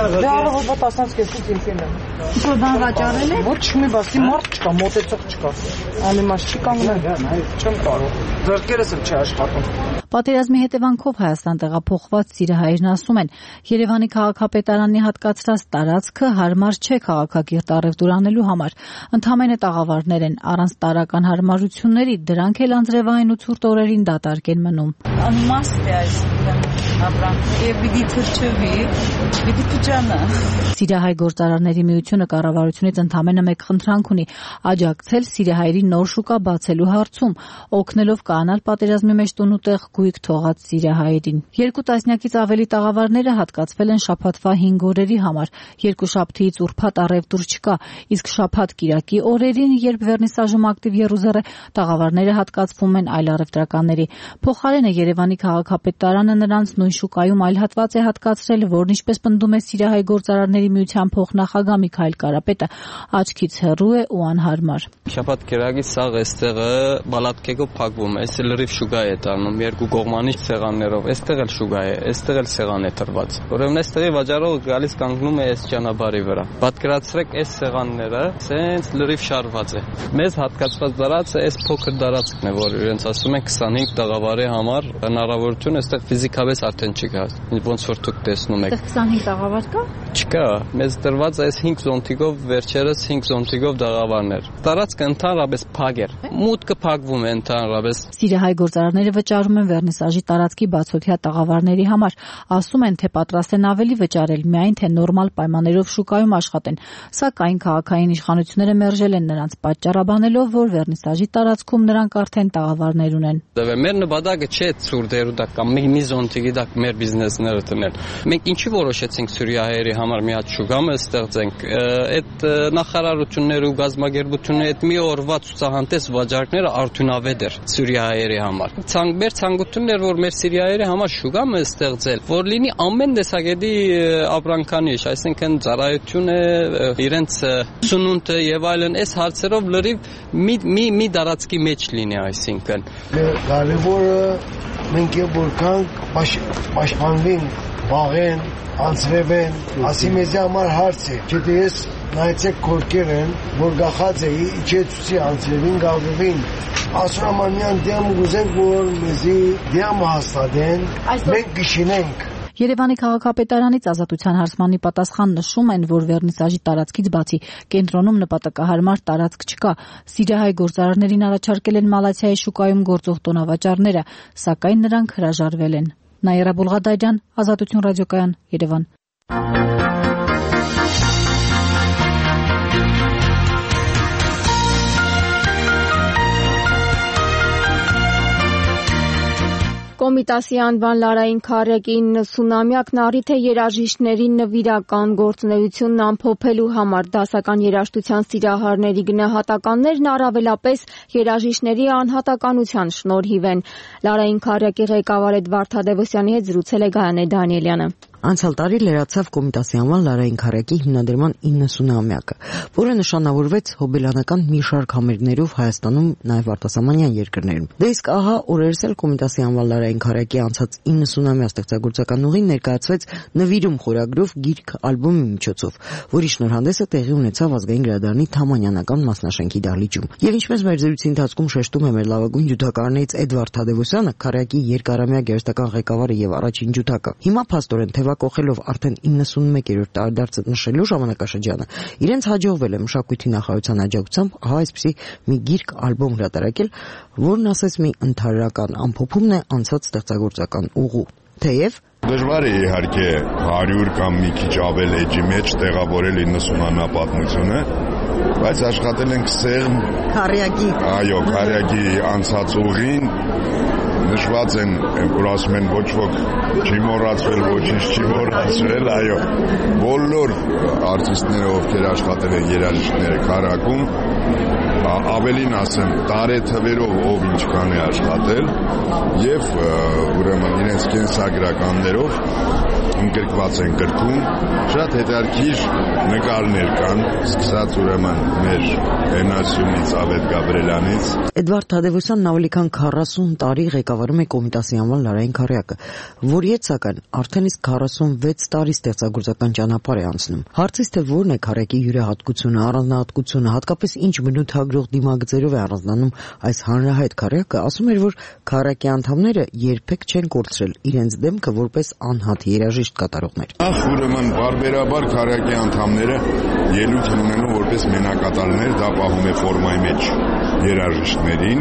Ինչ-որ բան վաճառել եք։ Ոչ, մի բասի մարդ չկա, մոտեցող չկա։ Անիմաց չի կանգնել, չեմ կարող։ Ձեռքերս էլ չի աշխատում։ Պատերազմի հետևանքով Հայաստան տեղափոխված սիրիահայերն ասում են, Երևանի քաղաքապետարանի հատկացրած տարածքը հարմար չէ քաղաքակիրթ առևտուր անելու համար։ Ընդամենը տաղավարներ են, առանց տարրական հարմարությունների, դրանք էլ անձրևային ու ցուրտ օրերին դատարկ են մնում։ Անիմաստ է այսինքն ապրանքը։ Եվ պիտի թրջվի, պիտի փճանա։ Սիրիահայ գործարարների միությունը կառավարությունից ընդամենը մեկ խնդրանք ունի՝ աջակցել սիրիահայերի նոր շուկա բացելու հարցում, օգնելով կանալ պատերազմի մեջ տունուտեղ գույք թողած սիրահայերին։ 2 տասնյակից ավելի տաղավարները հատկացվել են շաբաթվա 5 օրերի համար։ Երկուշաբթիից ուրբաթ առևտուր չկա, իսկ շաբաթ-կիրակի օրերին, երբ վերնիսաժում ակտիվ եռուզեռ է, տաղավարները հատկացվում են այլ առևտրականների։ Փոխարենը Երևանի քաղաքապետարանը նրանց նույն շուկայում այլ հատված է հատկացրել, որն ինչպես պնդում է Սիրահայ գործարարների միության փոխնախագահ Միքայել Կարապետը, աչքից հեռու է ու անհարմար։ Շաբաթ-կիրակի սաղ էստեղը բալատկեգով փակվում է, այս լրիվ շուկա է տանում, երկու կողմանի սեղաններով, այստեղ էլ շուկա է, այստեղ էլ սեղան է տրված։ Ուրեմն այստեղի վաճառողը գալիս կանգնում է այս ճանապարհի վրա։ Պատկերացրեք այս սեղանները, սենց լրիվ շարված է։ Մեզ հատկացված դարածը այս փոքր դարածքն է, որ իրենց ասում են 25 տաղավարի համար հնարավորություն այստեղ ֆիզիկապես արդեն չկա։ Ոնց որ դուք տեսնում եք։ 25 տաղավար կա։ Չկա, մեզ տրված այս 5 զոնտիկով վերջերս 5 զոնտիկով տաղավարներ։ Տարածքը ընդհանրապես փակ էր։ Մուտքը փակվում է ընդհանրապես։ Սիրահայ գործարարները վճարում են վերնիսաժի տարածքի բացօթյա տաղավարների համար, ասում են, թե պատրաստ են ավելի վճարել, միայն թե նորմալ պայմաններով շուկայում աշխատեն, սակայն քաղաքային իշխանությունները մերժել են նրանց պատճառաբանելով, որ վերնիսաժի տարածքում նրանք արդեն տաղավարներ ունեն։ Մեր նպատակը չէ ցուրտերու դա կամ մի զոնտիկի դա մեր բիզնեսները տնել։ Մենք ինչի որոշեցինք սիրահայերի համար մի հատ շուկա ստեղծենք, այդ նախարարությունները ու գազագերբությունները այդ մի օրվա ցուցահանդես վաճառքները արդյունավետ էր սիրահայերի համար։ Մեր ցանկությունն էր, որ մեր սիրահայերի համար շուկա ստեղծել, որ լինի ամեն տեսակետի ապրանքանիշ, այսինքն ծառայությունը, իրենց սնունդը եւ այլն, այս հարցերով լրիվ մի դարածքի մեջ լինի, այսինքն։ Կարևորը մենք որքան պաշտպանվենք, վաղեն, անձրևեն, ասի մեզի համար հարց է, չէ՞ ես նայեցեք քորկերեն, որ գախած է, իջեցուցի անձրևին, գավրվին, ասրամանյան դիամ ուզենք, որ մեզի դիամ հաստատեն, մենք գշինենք։ Երևանի քաղաքապետարանից Ազատության հարցմանի պատասխան նշում են, որ վերնիսաժի տարածքից բացի կենտրոնում նպատակահարմար տարածք չկա։ Սիրահայ գործարարներին առաջարկել են Մալաթիայի շուկայում գործող տոնավաճառները, սակայն նրանք հրաժարվել են։ Նաիրա Բուլղադարյան, Ազատություն ռադիոկայան, Երևան։ Կոմիտասի անվան Լարային Քարյակի 90-ամյակն առիթ է երաժիշտների նվիրական գործունեությունն ամփոփելու համար։ Դասական երաժշտության սիրահարների գնահատականներն առավելապես երաժիշտների անհատականության շնորհիվ են։ Լարային Քարյակի ղեկավար Էդվարդ Թադևոսյանի հետ զրուցել է Գայանե Դանիելյանը։ Անցյալ տարի լրացավ Կոմիտասի անվան Լարային Քարյակի հիմնադրման 90-ամյակը, որը նշանավորվեց հոբելյանական մի շարք համերգներով Հայաստանում, նաև արտասահմանյան երկրներում։ Դե իսկ ահա օրերս էլ Կոմիտասի անվան Լարային Քարյակի անցած 90-ամյա ստեղծագործական ուղին ներկայացվեց նվիրում խորագրով գիրք-ալբոմի միջոցով, որի շնորհանդեսը տեղի ունեցավ Ազգային գրադարանի Թամանյանական մասնաշենքի դահլիճում։ Եվ ինչպես մեր զրույցի ընթացքում շեշտում է մեր լավագույն ջութակարներից Էդվարդ Թադևոսյանը, Քարյակի երկարամյա գեղեցկական ղեկավարը եւ առաջին ջութակը, հիմա փաստորեն թեվակողելով արդեն 91-րդ տարեդարձը նշելու ժամանակաշրջանը, իրենց հաջողվել է մշակույթի նախարարության աջակցությամբ ահա այսպիսի մի գիրք-ալբոմ հրատարակել, որն ասես մի ընդհանրական ամփոփումն է անցած ստեղծագործական ուղու։ Թեև դժվար է իհարկե 100 կամ մի քիչ ավել էջի մեջ տեղավորել 90-ամյա պատմությունը, բայց աշխատել ենք սեղմ Քարյակի, այո, Քարյակի անցած ուղին, նշված են, որ ասում են ոչ ոք չի մոռացվել, ոչինչ չի մոռացվել, այո, բոլոր արտիստները, ովքեր աշխատել են երաժիշտները Քարյակում, ավելին ասեմ, տարեթվերով ով ինչքան է աշխատել եւ ուրեմն իրենց կենսագրականներով ընդգրկված են գրքում, շատ հետաքրքիր նկարներ կան, սկսած ուրեմն մեր Հենասյունից, Ավետ Գաբրելյանից։ Էդվարդ Թադևոսյանն ավելի քան 40 տարի ղեկավարում է Կոմիտասի անվան Լարային Քարյակը, որի հետ սակայն արդեն իսկ 46 տարի ստեղծագործական ճանապարհ է անցնում։ Հարցից թե որն է Քարյակի յուրահատկությունը, առանձնահատկությունը, հատկապես ինչ բնութագրող դիմագծերով է առանձնանում այս հանրահայտ Քարյակը, ասում էր, որ Քարյակի անդամները երբեք չեն կորցրել իրենց դեմքը որպես անհատ երաժիշտ կատարողներ։ Ուրեմն բարբերաբար Քարյակի անդամները ելույթ են ունենում որպես մենակատարներ, դա պահում է ֆորմայի մեջ երաժիշտներին։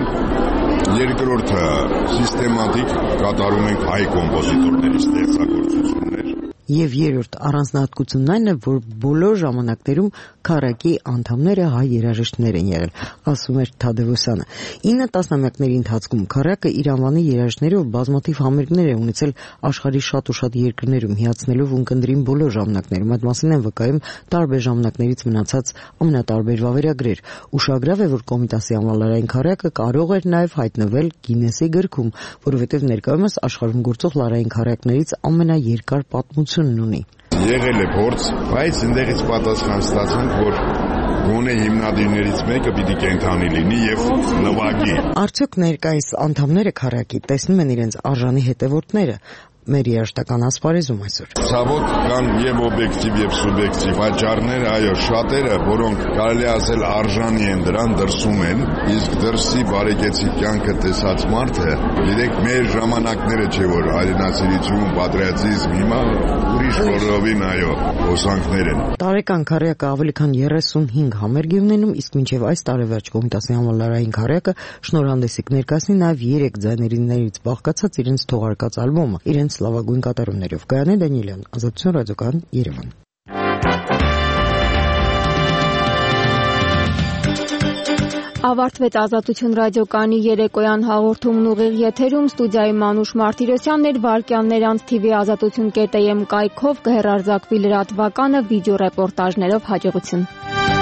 Երկրորդը սիստեմատիկ կատարում ենք հայ կոմպոզիտորների ստեղծագործություններ։ Եվ երրորդ առանձնահատկությունն այն է, որ բոլոր ժամանակներում քառակի անդամները հայ երաժիշտներ են եղել, ասում էր Թադևոսյանը։ 9 տասնամյակների ընթացքում քառակը իր անվանի երաժիշտներով բազմաթիվ համերգներ է ունեցել աշխարհի շատ ու շատ երկրներում, հիացնելով ունկնդրին բոլոր ժամանակներում։ Այդ մասին են վկայում տարբեր ժամանակներից մնացած ամենատարբեր վավերագրեր։ Ուշագրավ է, որ Կոմիտասի անվան քառակը կարող էր նաև հայտնվել Գինեսի գրքում, որովհետև ներկայումս աշխարհում գործող լարային քառակներից ամենաերկար պատմությունն ունի։ Եղել է փորձ, բայց այնտեղից պատասխան ստացանք, որ գոնե հիմնադիրներից մեկը պիտի կենթանի լինի եւ նվագի։ Արդյոք ներկայիս անդամները քառակի տեսնում են իրենց արժանի հետևորդները մեր երաժշտական ասպարեզում այսօր։ Ցավոք կան եւ օբյեկտիվ եւ սուբյեկտիվ պատճառներ, այո, շատերը, որոնք կարելի ասել արժանի են դրան, դրսում են, իսկ դրսի բարեկեցիկ կյանքը տեսած մարդը, գիտեք, մեր ժամանակները չէ որ հայրենասիրություն, պատրիոտիզմ, հիմա ուրիշ բոլորովին այո, հոսանքներ են։ Տարեկան քառակը ավելի քան 35 համերգ ունենում, իսկ մինչև այս տարեվերջ Կոմիտասի անվան քառակը շնորհանդեսիկ ներկայացնի նաեւ 3 ձայներից բաղկացած իրենց թողարկած ալբոմը, իրենց լավագույն կատարումներով։ Գայանե Դանիելյան, Ազատություն ռադիոկայան, Երևան։ Ավարտվեց Ազատություն ռադիոկայանի երեկոյան հաղորդումն ուղիղ եթերում, ստուդիայի Մանուշ Մարտիրոսյանն էր, վարքյաններ անց TV azatutun.am կայքով կհեռարձակվի լրատվականը վիդեո ռեպորտաժներով։ Հաջողություն։